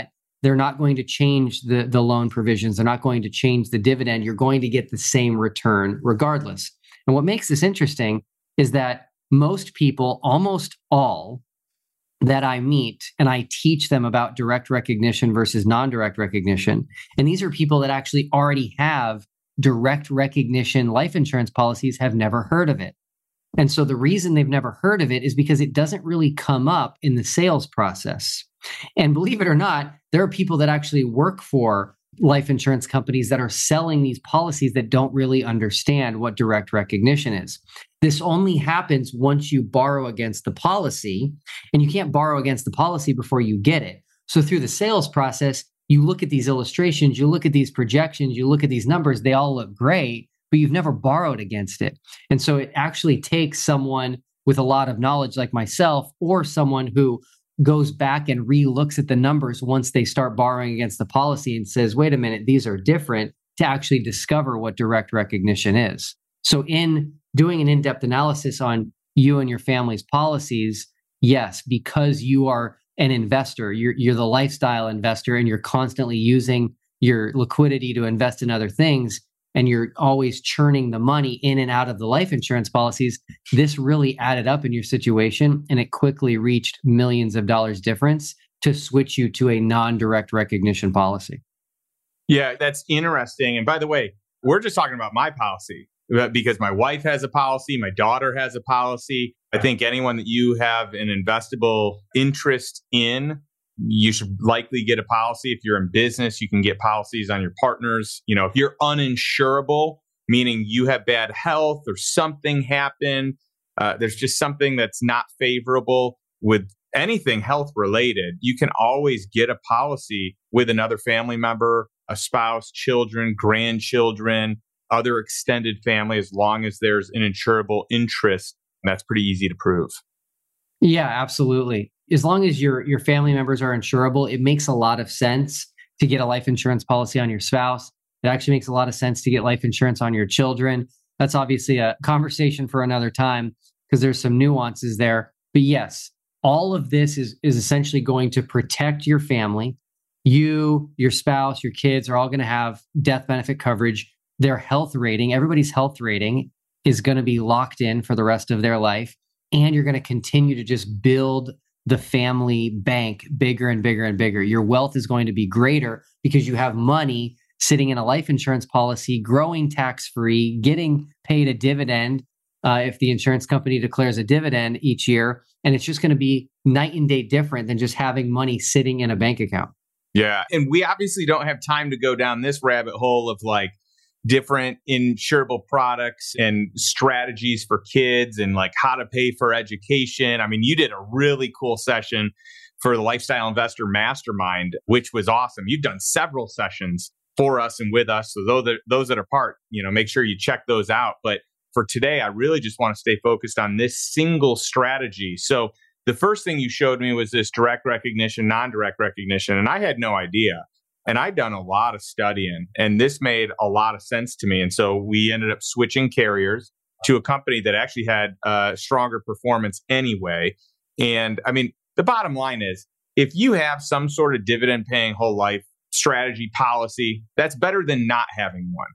they're not going to change the, the loan provisions. They're not going to change the dividend. You're going to get the same return regardless. And what makes this interesting is that most people, almost all that I meet, and I teach them about direct recognition versus non-direct recognition. And these are people that actually already have direct recognition life insurance policies, have never heard of it. And so the reason they've never heard of it is because it doesn't really come up in the sales process. And believe it or not, there are people that actually work for life insurance companies that are selling these policies that don't really understand what direct recognition is. This only happens once you borrow against the policy, and you can't borrow against the policy before you get it. So through the sales process, you look at these illustrations, you look at these projections, you look at these numbers, they all look great, but you've never borrowed against it. And so it actually takes someone with a lot of knowledge like myself, or someone who goes back and re-looks at the numbers once they start borrowing against the policy and says, wait a minute, these are different, to actually discover what direct recognition is. So in doing an in-depth analysis on you and your family's policies, yes, because you are an investor, you're, you're the lifestyle investor, and you're constantly using your liquidity to invest in other things, and you're always churning the money in and out of the life insurance policies, this really added up in your situation, and it quickly reached millions of dollars difference to switch you to a non-direct recognition policy. Yeah, that's interesting. And by the way, we're just talking about my policy because my wife has a policy, my daughter has a policy. I think anyone that you have an investable interest in, you should likely get a policy. If you're in business, you can get policies on your partners. You know, if you're uninsurable, meaning you have bad health or something happened, uh, there's just something that's not favorable with anything health related, you can always get a policy with another family member, a spouse, children, grandchildren, other extended family, as long as there's an insurable interest. That's pretty easy to prove. Yeah, absolutely. As long as your your family members are insurable, it makes a lot of sense to get a life insurance policy on your spouse. It actually makes a lot of sense to get life insurance on your children. That's obviously a conversation for another time because there's some nuances there. But yes, all of this is, is essentially going to protect your family. You, your spouse, your kids are all going to have death benefit coverage. Their health rating, everybody's health rating is going to be locked in for the rest of their life. And you're going to continue to just build the family bank bigger and bigger and bigger. Your wealth is going to be greater because you have money sitting in a life insurance policy, growing tax-free, getting paid a dividend uh, if the insurance company declares a dividend each year. And it's just going to be night and day different than just having money sitting in a bank account. Yeah. And we obviously don't have time to go down this rabbit hole of like different insurable products and strategies for kids and like how to pay for education. I mean, you did a really cool session for the Lifestyle Investor Mastermind, which was awesome. You've done several sessions for us and with us. So those that, those that are part, you know, make sure you check those out. But for today, I really just want to stay focused on this single strategy. So the first thing you showed me was this direct recognition, non-direct recognition, and I had no idea. And I'd done a lot of studying, and this made a lot of sense to me. And so we ended up switching carriers to a company that actually had uh, stronger performance anyway. And I mean, the bottom line is, if you have some sort of dividend paying whole life strategy policy, that's better than not having one.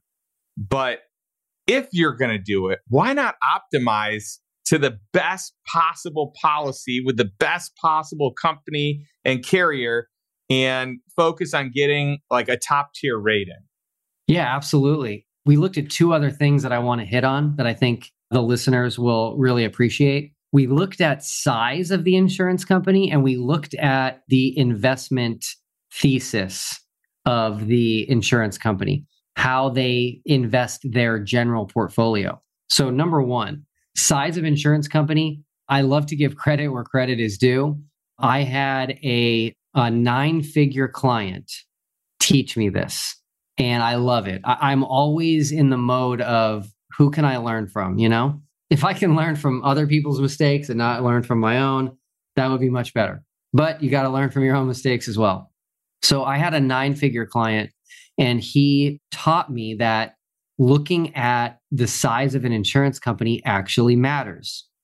But if you're going to do it, why not optimize to the best possible policy with the best possible company and carrier and focus on getting like a top tier rating? Yeah, absolutely. We looked at two other things that I want to hit on that I think the listeners will really appreciate. We looked at size of the insurance company, and we looked at the investment thesis of the insurance company, how they invest their general portfolio. So number one, size of insurance company. I love to give credit where credit is due. I had a, a nine-figure client teach me this, and I love it. I, I'm always in the mode of who can I learn from, you know? If I can learn from other people's mistakes and not learn from my own, that would be much better. But you got to learn from your own mistakes as well. So I had a nine-figure client, and he taught me that looking at the size of an insurance company actually matters.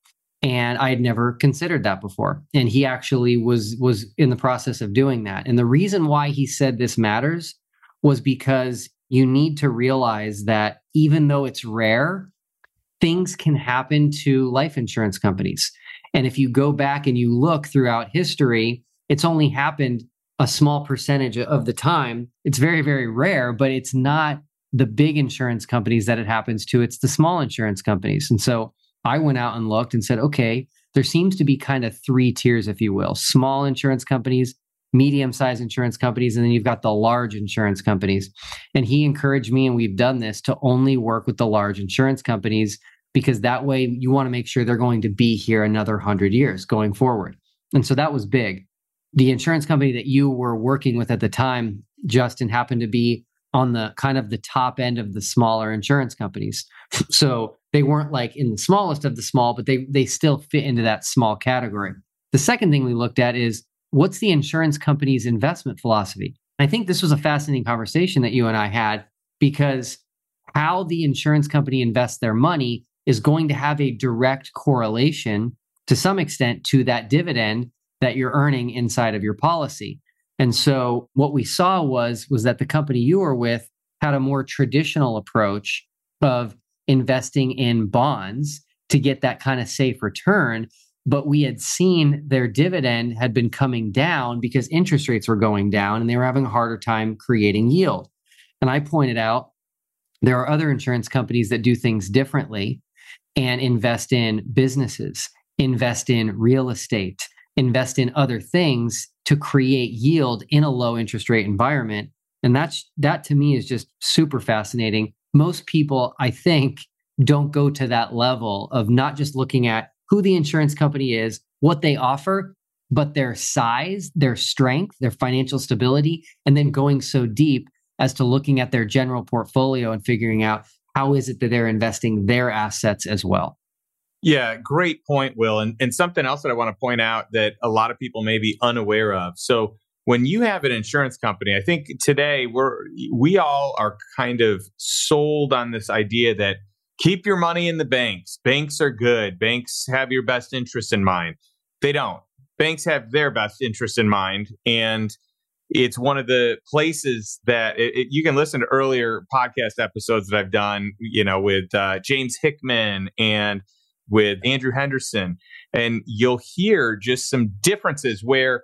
And I had never considered that before. And he actually was was in the process of doing that. And the reason why he said this matters was because you need to realize that even though it's rare, things can happen to life insurance companies. And if you go back and you look throughout history, it's only happened a small percentage of the time. It's very, very rare, but it's not the big insurance companies that it happens to. It's the small insurance companies. And so I went out and looked and said, okay, there seems to be kind of three tiers, if you will: small insurance companies, medium-sized insurance companies, and then you've got the large insurance companies. And he encouraged me, and we've done this, to only work with the large insurance companies, because that way you want to make sure they're going to be here another hundred years going forward. And so that was big. The insurance company that you were working with at the time, Justin, happened to be on the kind of the top end of the smaller insurance companies. So they weren't like in the smallest of the small, but they they still fit into that small category. The second thing we looked at is, what's the insurance company's investment philosophy? I think this was a fascinating conversation that you and I had, because how the insurance company invests their money is going to have a direct correlation to some extent to that dividend that you're earning inside of your policy. And so what we saw was, was that the company you were with had a more traditional approach of investing in bonds to get that kind of safe return. But we had seen their dividend had been coming down because interest rates were going down and they were having a harder time creating yield. And I pointed out there are other insurance companies that do things differently and invest in businesses, invest in real estate, invest in other things to create yield in a low interest rate environment. And that's, that to me is just super fascinating. Most people, I think, don't go to that level of not just looking at who the insurance company is, what they offer, but their size, their strength, their financial stability, and then going so deep as to looking at their general portfolio and figuring out how is it that they're investing their assets as well. Yeah, great point, Will. And, and something else that I want to point out that a lot of people may be unaware of. So when you have an insurance company, I think today we're we all are kind of sold on this idea that keep your money in the banks. Banks are good. Banks have your best interest in mind. They don't. Banks have their best interest in mind. And it's one of the places that it, it, you can listen to earlier podcast episodes that I've done, you know, with uh, James Hickman and with Andrew Henderson. And you'll hear just some differences where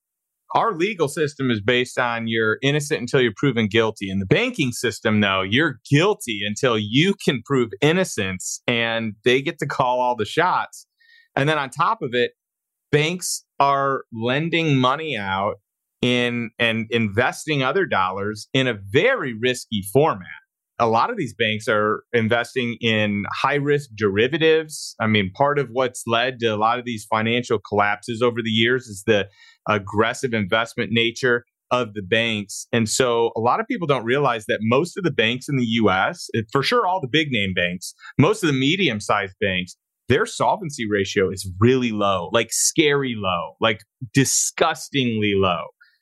our legal system is based on you're innocent until you're proven guilty. In the banking system, though, you're guilty until you can prove innocence, and they get to call all the shots. And then on top of it, banks are lending money out in and investing other dollars in a very risky format. A lot of these banks are investing in high risk derivatives. I mean, part of what's led to a lot of these financial collapses over the years is the aggressive investment nature of the banks. And so a lot of people don't realize that most of the banks in the U S, for sure all the big name banks, most of the medium sized banks, their solvency ratio is really low, like scary low, like disgustingly low.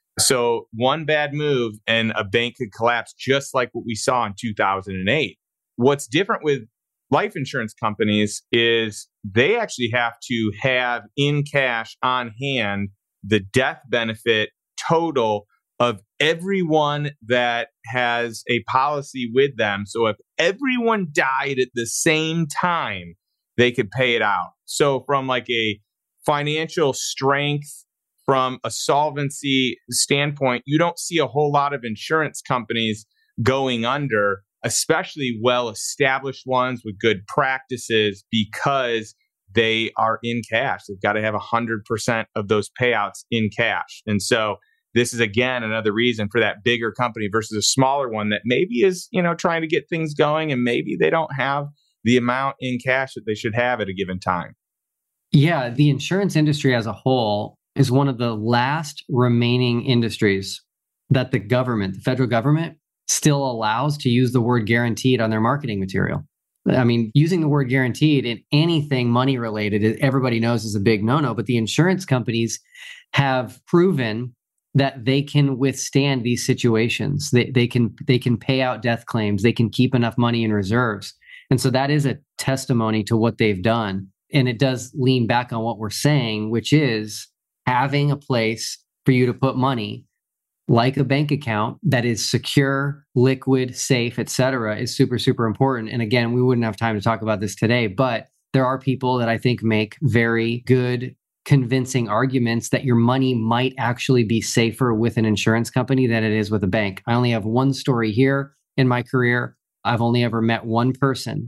So one bad move and a bank could collapse, just like what we saw in two thousand eight. What's different with life insurance companies is they actually have to have in cash on hand the death benefit total of everyone that has a policy with them. So if everyone died at the same time, they could pay it out. So from like a financial strength, from a solvency standpoint, you don't see a whole lot of insurance companies going under, especially well-established ones with good practices, because they are in cash. They've got to have one hundred percent of those payouts in cash. And so this is, again, another reason for that bigger company versus a smaller one that maybe is, you know, trying to get things going, and maybe they don't have the amount in cash that they should have at a given time. Yeah, the insurance industry as a whole is one of the last remaining industries that the government, the federal government, still allows to use the word guaranteed on their marketing material. I mean, using the word guaranteed in anything money related, everybody knows is a big no-no, but the insurance companies have proven that they can withstand these situations. They, they can they can pay out death claims. They can keep enough money in reserves. And so that is a testimony to what they've done. and it does lean back on what we're saying, which is having a place for you to put money, like a bank account that is secure, liquid, safe, et cetera, is super, super important. And again, we wouldn't have time to talk about this today, but there are people that I think make very good, convincing arguments that your money might actually be safer with an insurance company than it is with a bank. I only have one story here in my career. I've only ever met one person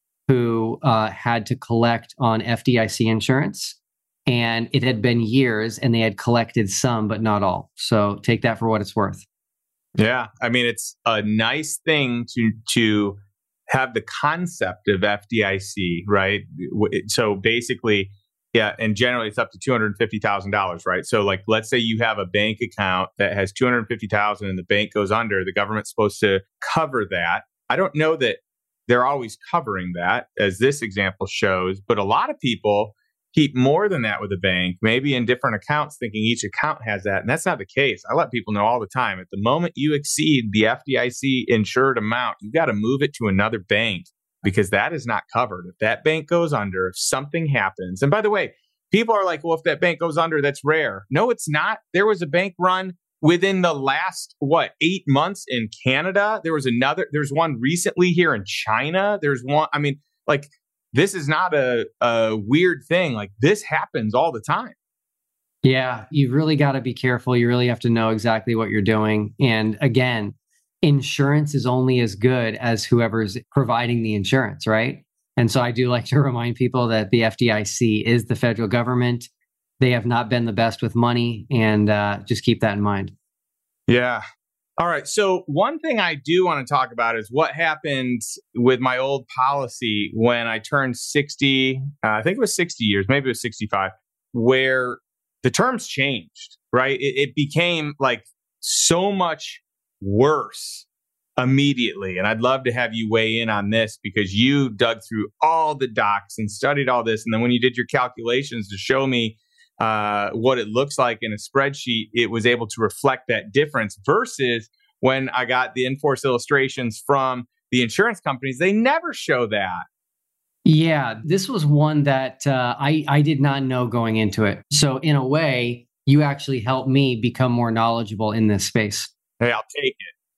who uh, had to collect on F D I C insurance. And it had been years and they had collected some, but not all. So take that for what it's worth. Yeah. I mean, it's a nice thing to, to have the concept of F D I C, right? So basically, yeah, and generally it's up to two hundred fifty thousand dollars, right? So like, let's say you have a bank account that has two hundred fifty thousand dollars and the bank goes under, the government's supposed to cover that. I don't know that they're always covering that, as this example shows, but a lot of people keep more than that with a bank, maybe in different accounts, thinking each account has that. And that's not the case. I let people know all the time, at the moment you exceed the F D I C insured amount, you got to move it to another bank because that is not covered. If that bank goes under, if something happens, and by the way, people are like, well, if that bank goes under, that's rare. No, it's not. There was a bank run within the last, what, eight months in Canada. There was another, there's one recently here in China. There's one, I mean, like, this is not a, a weird thing. Like, this happens all the time. Yeah, you've really got to be careful. You really have to know exactly what you're doing. And again, insurance is only as good as whoever's providing the insurance, right? And so I do like to remind people that the F D I C is the federal government. They have not been the best with money, and uh, just keep that in mind. Yeah. All right. So one thing I do want to talk about is what happened with my old policy when I turned sixty. Uh, I think it was sixty years, maybe it was sixty-five, where the terms changed, right? It, it became like so much worse immediately. And I'd love to have you weigh in on this because you dug through all the docs and studied all this. And then when you did your calculations to show me uh, what it looks like in a spreadsheet, it was able to reflect that difference versus when I got the in-force illustrations from the insurance companies, they never show that. Yeah, this was one that uh, I, I did not know going into it. So in a way, you actually helped me become more knowledgeable in this space. Hey, I'll take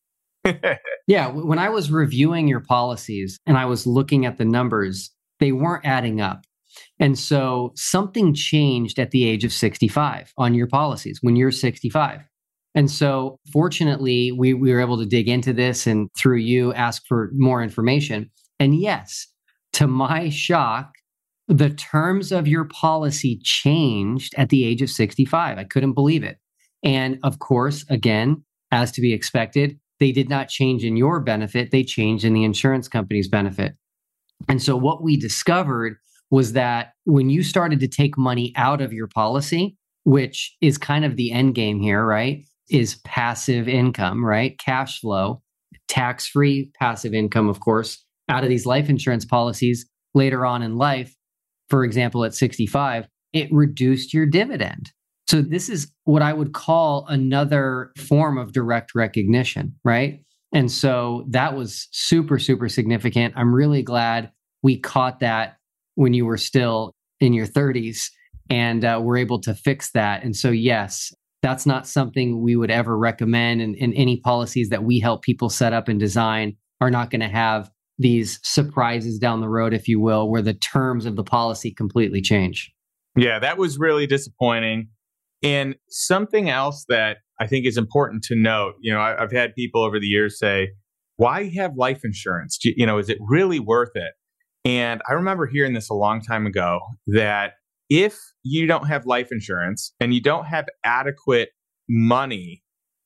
it. Yeah, when I was reviewing your policies and I was looking at the numbers, they weren't adding up. And so something changed at the age of sixty-five on your policies when you're sixty-five. And so fortunately, we, we were able to dig into this and through you ask for more information. And yes, to my shock, the terms of your policy changed at the age of sixty-five. I couldn't believe it. And of course, again, as to be expected, they did not change in your benefit. They changed in the insurance company's benefit. And so what we discovered was that when you started to take money out of your policy, which is kind of the end game here, right, is passive income, right? Cash flow, tax-free passive income, of course, out of these life insurance policies later on in life, for example, at sixty-five, it reduced your dividend. So this is what I would call another form of direct recognition, right? And so that was super, super significant. I'm really glad we caught that when you were still in your thirties and uh, were able to fix that. And so, yes, that's not something we would ever recommend. And, and any policies that we help people set up and design are not going to have these surprises down the road, if you will, where the terms of the policy completely change. Yeah, that was really disappointing. And something else that I think is important to note, you know, I, I've had people over the years say, why have life insurance? Do, you know, is it really worth it? And I remember hearing this a long time ago that if you don't have life insurance and you don't have adequate money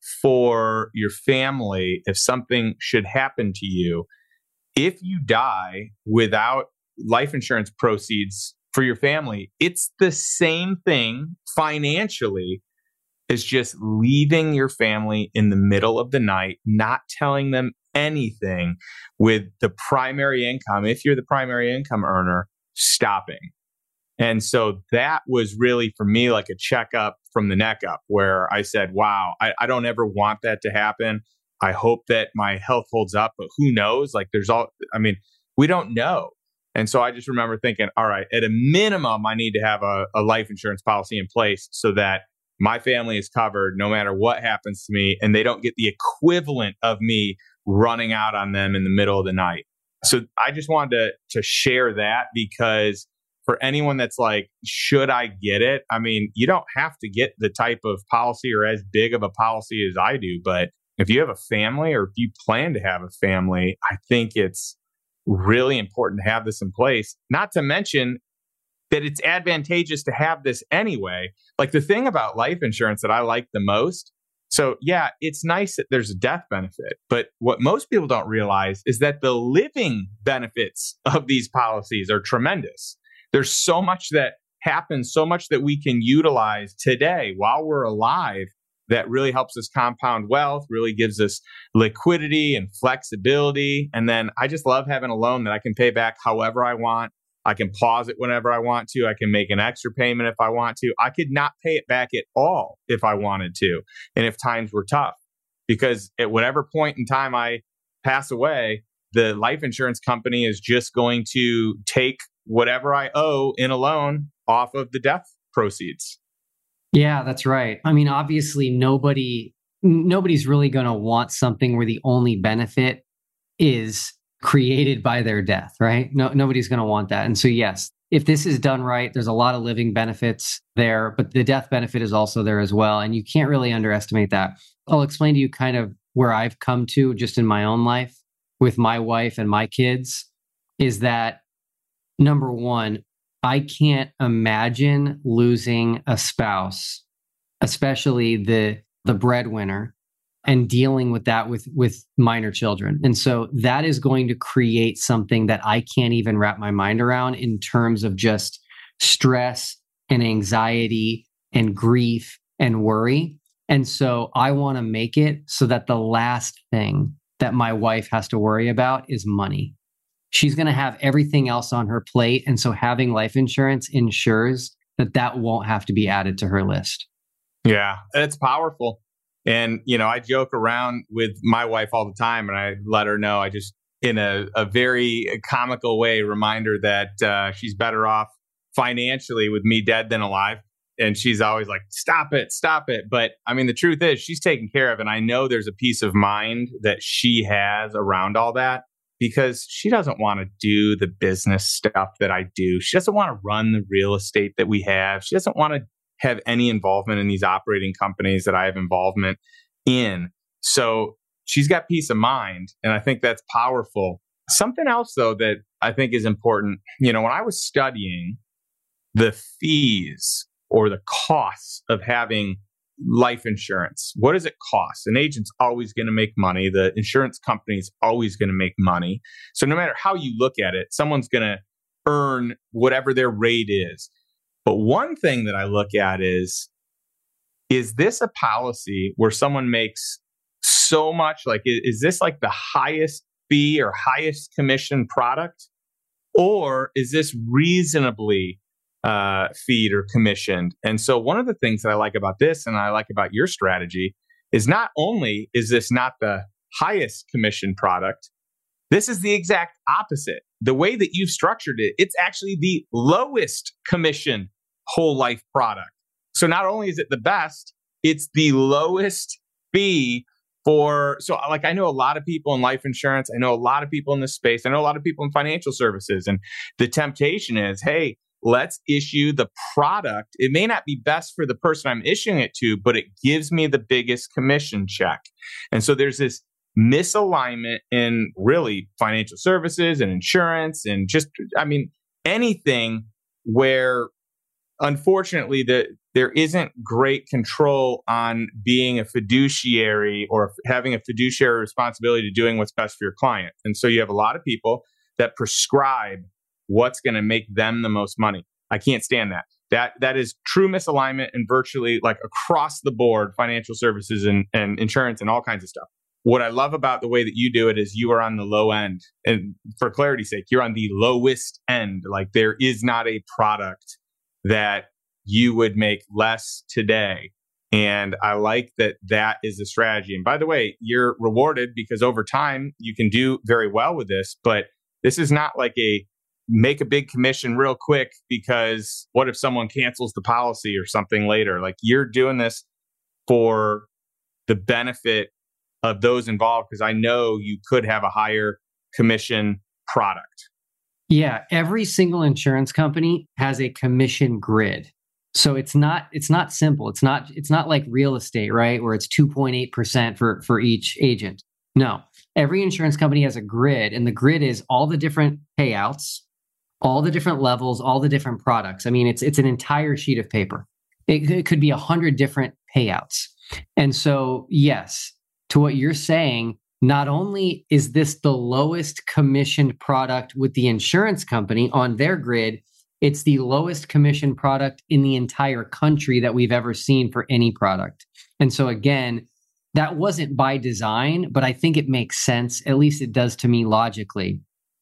for your family, if something should happen to you, if you die without life insurance proceeds for your family, it's the same thing financially as just leaving your family in the middle of the night, not telling them anything, with the primary income, if you're the primary income earner, stopping. And so that was really for me like a checkup from the neck up, where I said, wow, I, I don't ever want that to happen. I hope that my health holds up, but who knows? Like there's all, I mean, we don't know. And so I just remember thinking, all right, at a minimum, I need to have a, a life insurance policy in place so that my family is covered no matter what happens to me, and they don't get the equivalent of me running out on them in the middle of the night. So I just wanted to, to share that, because for anyone that's like, should I get it? I mean, you don't have to get the type of policy or as big of a policy as I do. But if you have a family, or if you plan to have a family, I think it's really important to have this in place. Not to mention that it's advantageous to have this anyway. Like, the thing about life insurance that I like the most, so yeah, it's nice that there's a death benefit, but what most people don't realize is that the living benefits of these policies are tremendous. There's so much that happens, so much that we can utilize today while we're alive that really helps us compound wealth, really gives us liquidity and flexibility. And then I just love having a loan that I can pay back however I want. I can pause it whenever I want to. I can make an extra payment if I want to. I could not pay it back at all if I wanted to, and if times were tough, because at whatever point in time I pass away, the life insurance company is just going to take whatever I owe in a loan off of the death proceeds. Yeah, that's right. I mean, obviously, nobody nobody's really going to want something where the only benefit is created by their death, right? No, nobody's going to want that. And so, yes, if this is done right, there's a lot of living benefits there, but the death benefit is also there as well. And you can't really underestimate that. I'll explain to you kind of where I've come to just in my own life with my wife and my kids, is that number one, I can't imagine losing a spouse, especially the the breadwinner, and dealing with that with with minor children. And so that is going to create something that I can't even wrap my mind around in terms of just stress and anxiety and grief and worry. And so I want to make it so that the last thing that my wife has to worry about is money. She's going to have everything else on her plate. And so having life insurance ensures that that won't have to be added to her list. Yeah, it's powerful. And, you know, I joke around with my wife all the time, and I let her know, I just, in a, a very comical way, remind her that uh, she's better off financially with me dead than alive. And she's always like, stop it, stop it. But I mean, the truth is she's taken care of. And I know there's a peace of mind that she has around all that, because she doesn't want to do the business stuff that I do. She doesn't want to run the real estate that we have. She doesn't want to have any involvement in these operating companies that I have involvement in. So she's got peace of mind. And I think that's powerful. Something else, though, that I think is important, you know, when I was studying the fees or the costs of having life insurance, what does it cost? An agent's always going to make money. The insurance company's always going to make money. So no matter how you look at it, someone's going to earn whatever their rate is. But one thing that I look at is, is this a policy where someone makes so much? Like, is, is this like the highest fee or highest commission product? Or is this reasonably uh, feed or commissioned? And so one of the things that I like about this, and I like about your strategy, is not only is this not the highest commission product, this is the exact opposite. The way that you've structured it, it's actually the lowest commission whole life product. So not only is it the best, it's the lowest fee for, so like I know a lot of people in life insurance. I know a lot of people in this space. I know a lot of people in financial services. And the temptation is, hey, let's issue the product. It may not be best for the person I'm issuing it to, but it gives me the biggest commission check. And so there's this misalignment in really financial services and insurance and just, I mean, anything where unfortunately the, there isn't great control on being a fiduciary or having a fiduciary responsibility to doing what's best for your client. And so you have a lot of people that prescribe what's going to make them the most money. I can't stand that. That that is true misalignment and virtually like across the board, financial services and, and insurance and all kinds of stuff. What I love about the way that you do it is you are on the low end. And for clarity's sake, you're on the lowest end. Like there is not a product that you would make less today. And I like that that is a strategy. And by the way, you're rewarded because over time you can do very well with this, but this is not like a make a big commission real quick because what if someone cancels the policy or something later? Like, you're doing this for the benefit of those involved, because I know you could have a higher commission product. Yeah, every single insurance company has a commission grid. So it's not it's not simple. It's not it's not like real estate, right? Where it's two point eight percent for for each agent. No. Every insurance company has a grid, and the grid is all the different payouts, all the different levels, all the different products. I mean, it's it's an entire sheet of paper. It, it could be a hundred different payouts. And so, yes, to what you're saying, not only is this the lowest commissioned product with the insurance company on their grid, it's the lowest commission product in the entire country that we've ever seen for any product. And so again, that wasn't by design, but I think it makes sense. At least it does to me logically.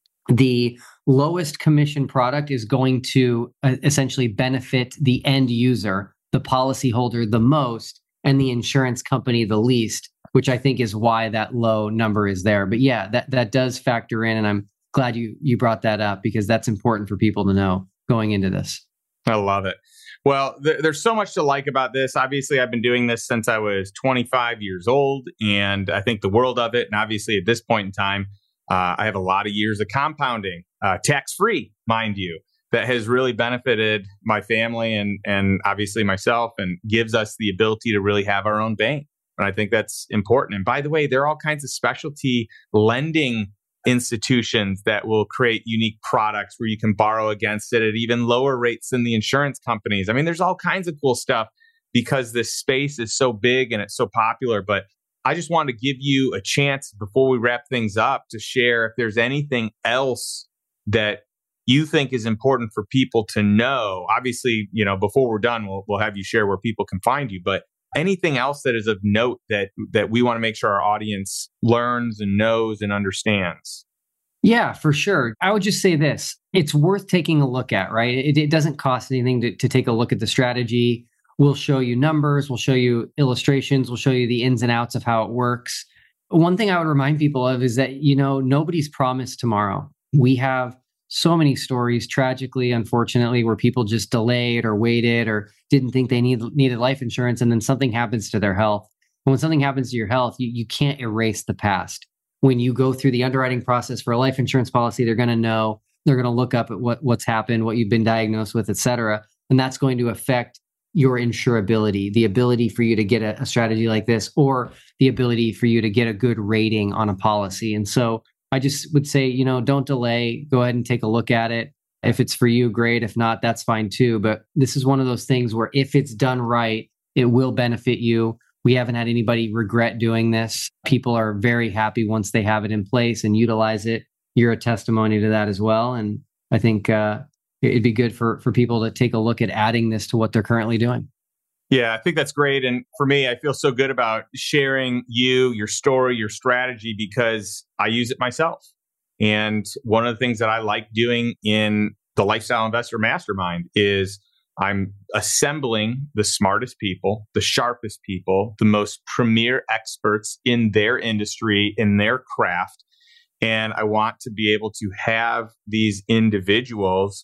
The lowest commission product is going to uh, essentially benefit the end user, the policyholder, the most, and the insurance company the least, which I think is why that low number is there. But yeah, that, that does factor in. And I'm glad you you brought that up, because that's important for people to know going into this. I love it. Well, th- there's so much to like about this. Obviously, I've been doing this since I was twenty-five years old, and I think the world of it. And obviously, at this point in time, uh, I have a lot of years of compounding, uh, tax-free, mind you, that has really benefited my family and and obviously myself, and gives us the ability to really have our own bank. And I think that's important. And by the way, there are all kinds of specialty lending institutions that will create unique products where you can borrow against it at even lower rates than the insurance companies. I mean, there's all kinds of cool stuff because this space is so big and it's so popular. But I just wanted to give you a chance before we wrap things up to share if there's anything else that you think is important for people to know. Obviously, you know, before we're done, we'll we'll have you share where people can find you. But anything else that is of note that that we want to make sure our audience learns and knows and understands? Yeah, for sure. I would just say this. It's worth taking a look at, right? It, it doesn't cost anything to, to take a look at the strategy. We'll show you numbers. We'll show you illustrations. We'll show you the ins and outs of how it works. One thing I would remind people of is that, you know, nobody's promised tomorrow. We have so many stories, tragically, unfortunately, where people just delayed or waited or didn't think they need, needed life insurance, and then something happens to their health. And when something happens to your health, you, you can't erase the past. When you go through the underwriting process for a life insurance policy, they're going to know, they're going to look up at what, what's happened, what you've been diagnosed with, et cetera. And that's going to affect your insurability, the ability for you to get a, a strategy like this, or the ability for you to get a good rating on a policy. And so I just would say, you know, don't delay. Go ahead and take a look at it. If it's for you, great. If not, that's fine too. But this is one of those things where if it's done right, it will benefit you. We haven't had anybody regret doing this. People are very happy once they have it in place and utilize it. You're a testimony to that as well. And I think uh, it'd be good for, for people to take a look at adding this to what they're currently doing. Yeah, I think that's great. And for me, I feel so good about sharing you, your story, your strategy, because I use it myself. And one of the things that I like doing in the Lifestyle Investor Mastermind is I'm assembling the smartest people, the sharpest people, the most premier experts in their industry, in their craft. And I want to be able to have these individuals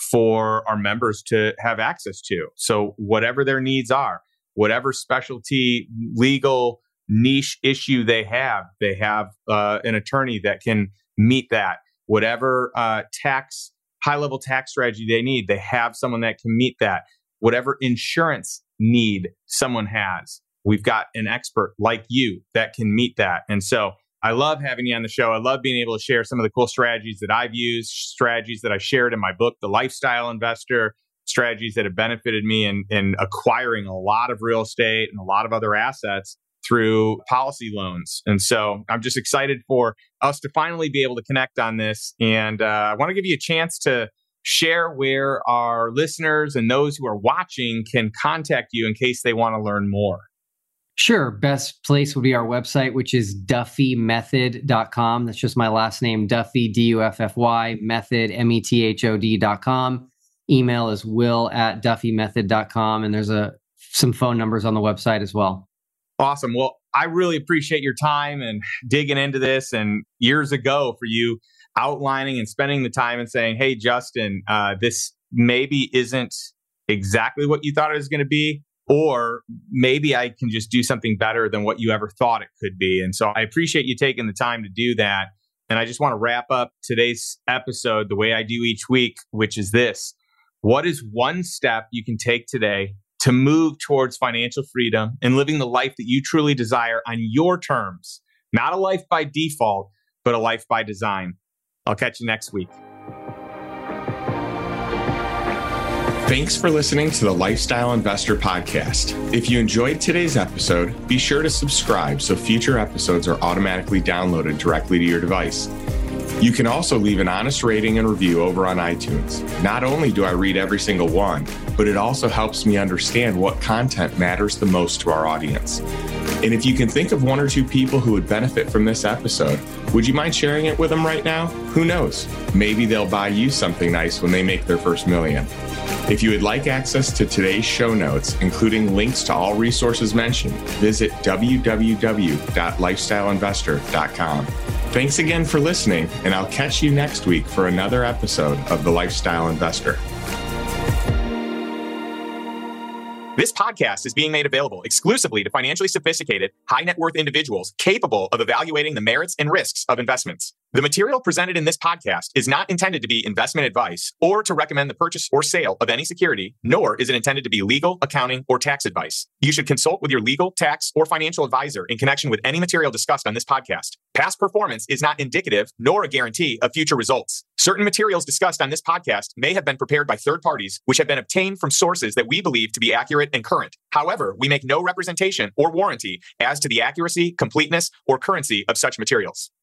for our members to have access to. So whatever their needs are, whatever specialty legal niche issue they have, they have uh, an attorney that can meet that. Whatever uh, tax, high-level tax strategy they need, they have someone that can meet that. Whatever insurance need someone has, we've got an expert like you that can meet that. And so I love having you on the show. I love being able to share some of the cool strategies that I've used, strategies that I shared in my book, The Lifestyle Investor, strategies that have benefited me in, in acquiring a lot of real estate and a lot of other assets through policy loans. And so I'm just excited for us to finally be able to connect on this. And uh, I want to give you a chance to share where our listeners and those who are watching can contact you in case they want to learn more. Sure. Best place would be our website, which is duffy method dot com. That's just my last name, Duffy, D U F F Y, method, M E T H O D dot com. Email is will at duffy method dot com. And there's a some phone numbers on the website as well. Awesome. Well, I really appreciate your time and digging into this. And years ago for you outlining and spending the time and saying, hey, Justin, uh, this maybe isn't exactly what you thought it was going to be, or maybe I can just do something better than what you ever thought it could be. And so I appreciate you taking the time to do that. And I just want to wrap up today's episode the way I do each week, which is this. What is one step you can take today to move towards financial freedom and living the life that you truly desire on your terms? Not a life by default, but a life by design. I'll catch you next week. Thanks for listening to the Lifestyle Investor Podcast. If you enjoyed today's episode, be sure to subscribe so future episodes are automatically downloaded directly to your device. You can also leave an honest rating and review over on iTunes. Not only do I read every single one, but it also helps me understand what content matters the most to our audience. And if you can think of one or two people who would benefit from this episode, would you mind sharing it with them right now? Who knows? Maybe they'll buy you something nice when they make their first million. If you would like access to today's show notes, including links to all resources mentioned, visit w w w dot lifestyle investor dot com. Thanks again for listening, and I'll catch you next week for another episode of The Lifestyle Investor. This podcast is being made available exclusively to financially sophisticated, high net worth individuals capable of evaluating the merits and risks of investments. The material presented in this podcast is not intended to be investment advice or to recommend the purchase or sale of any security, nor is it intended to be legal, accounting, or tax advice. You should consult with your legal, tax, or financial advisor in connection with any material discussed on this podcast. Past performance is not indicative nor a guarantee of future results. Certain materials discussed on this podcast may have been prepared by third parties, which have been obtained from sources that we believe to be accurate and current. However, we make no representation or warranty as to the accuracy, completeness, or currency of such materials.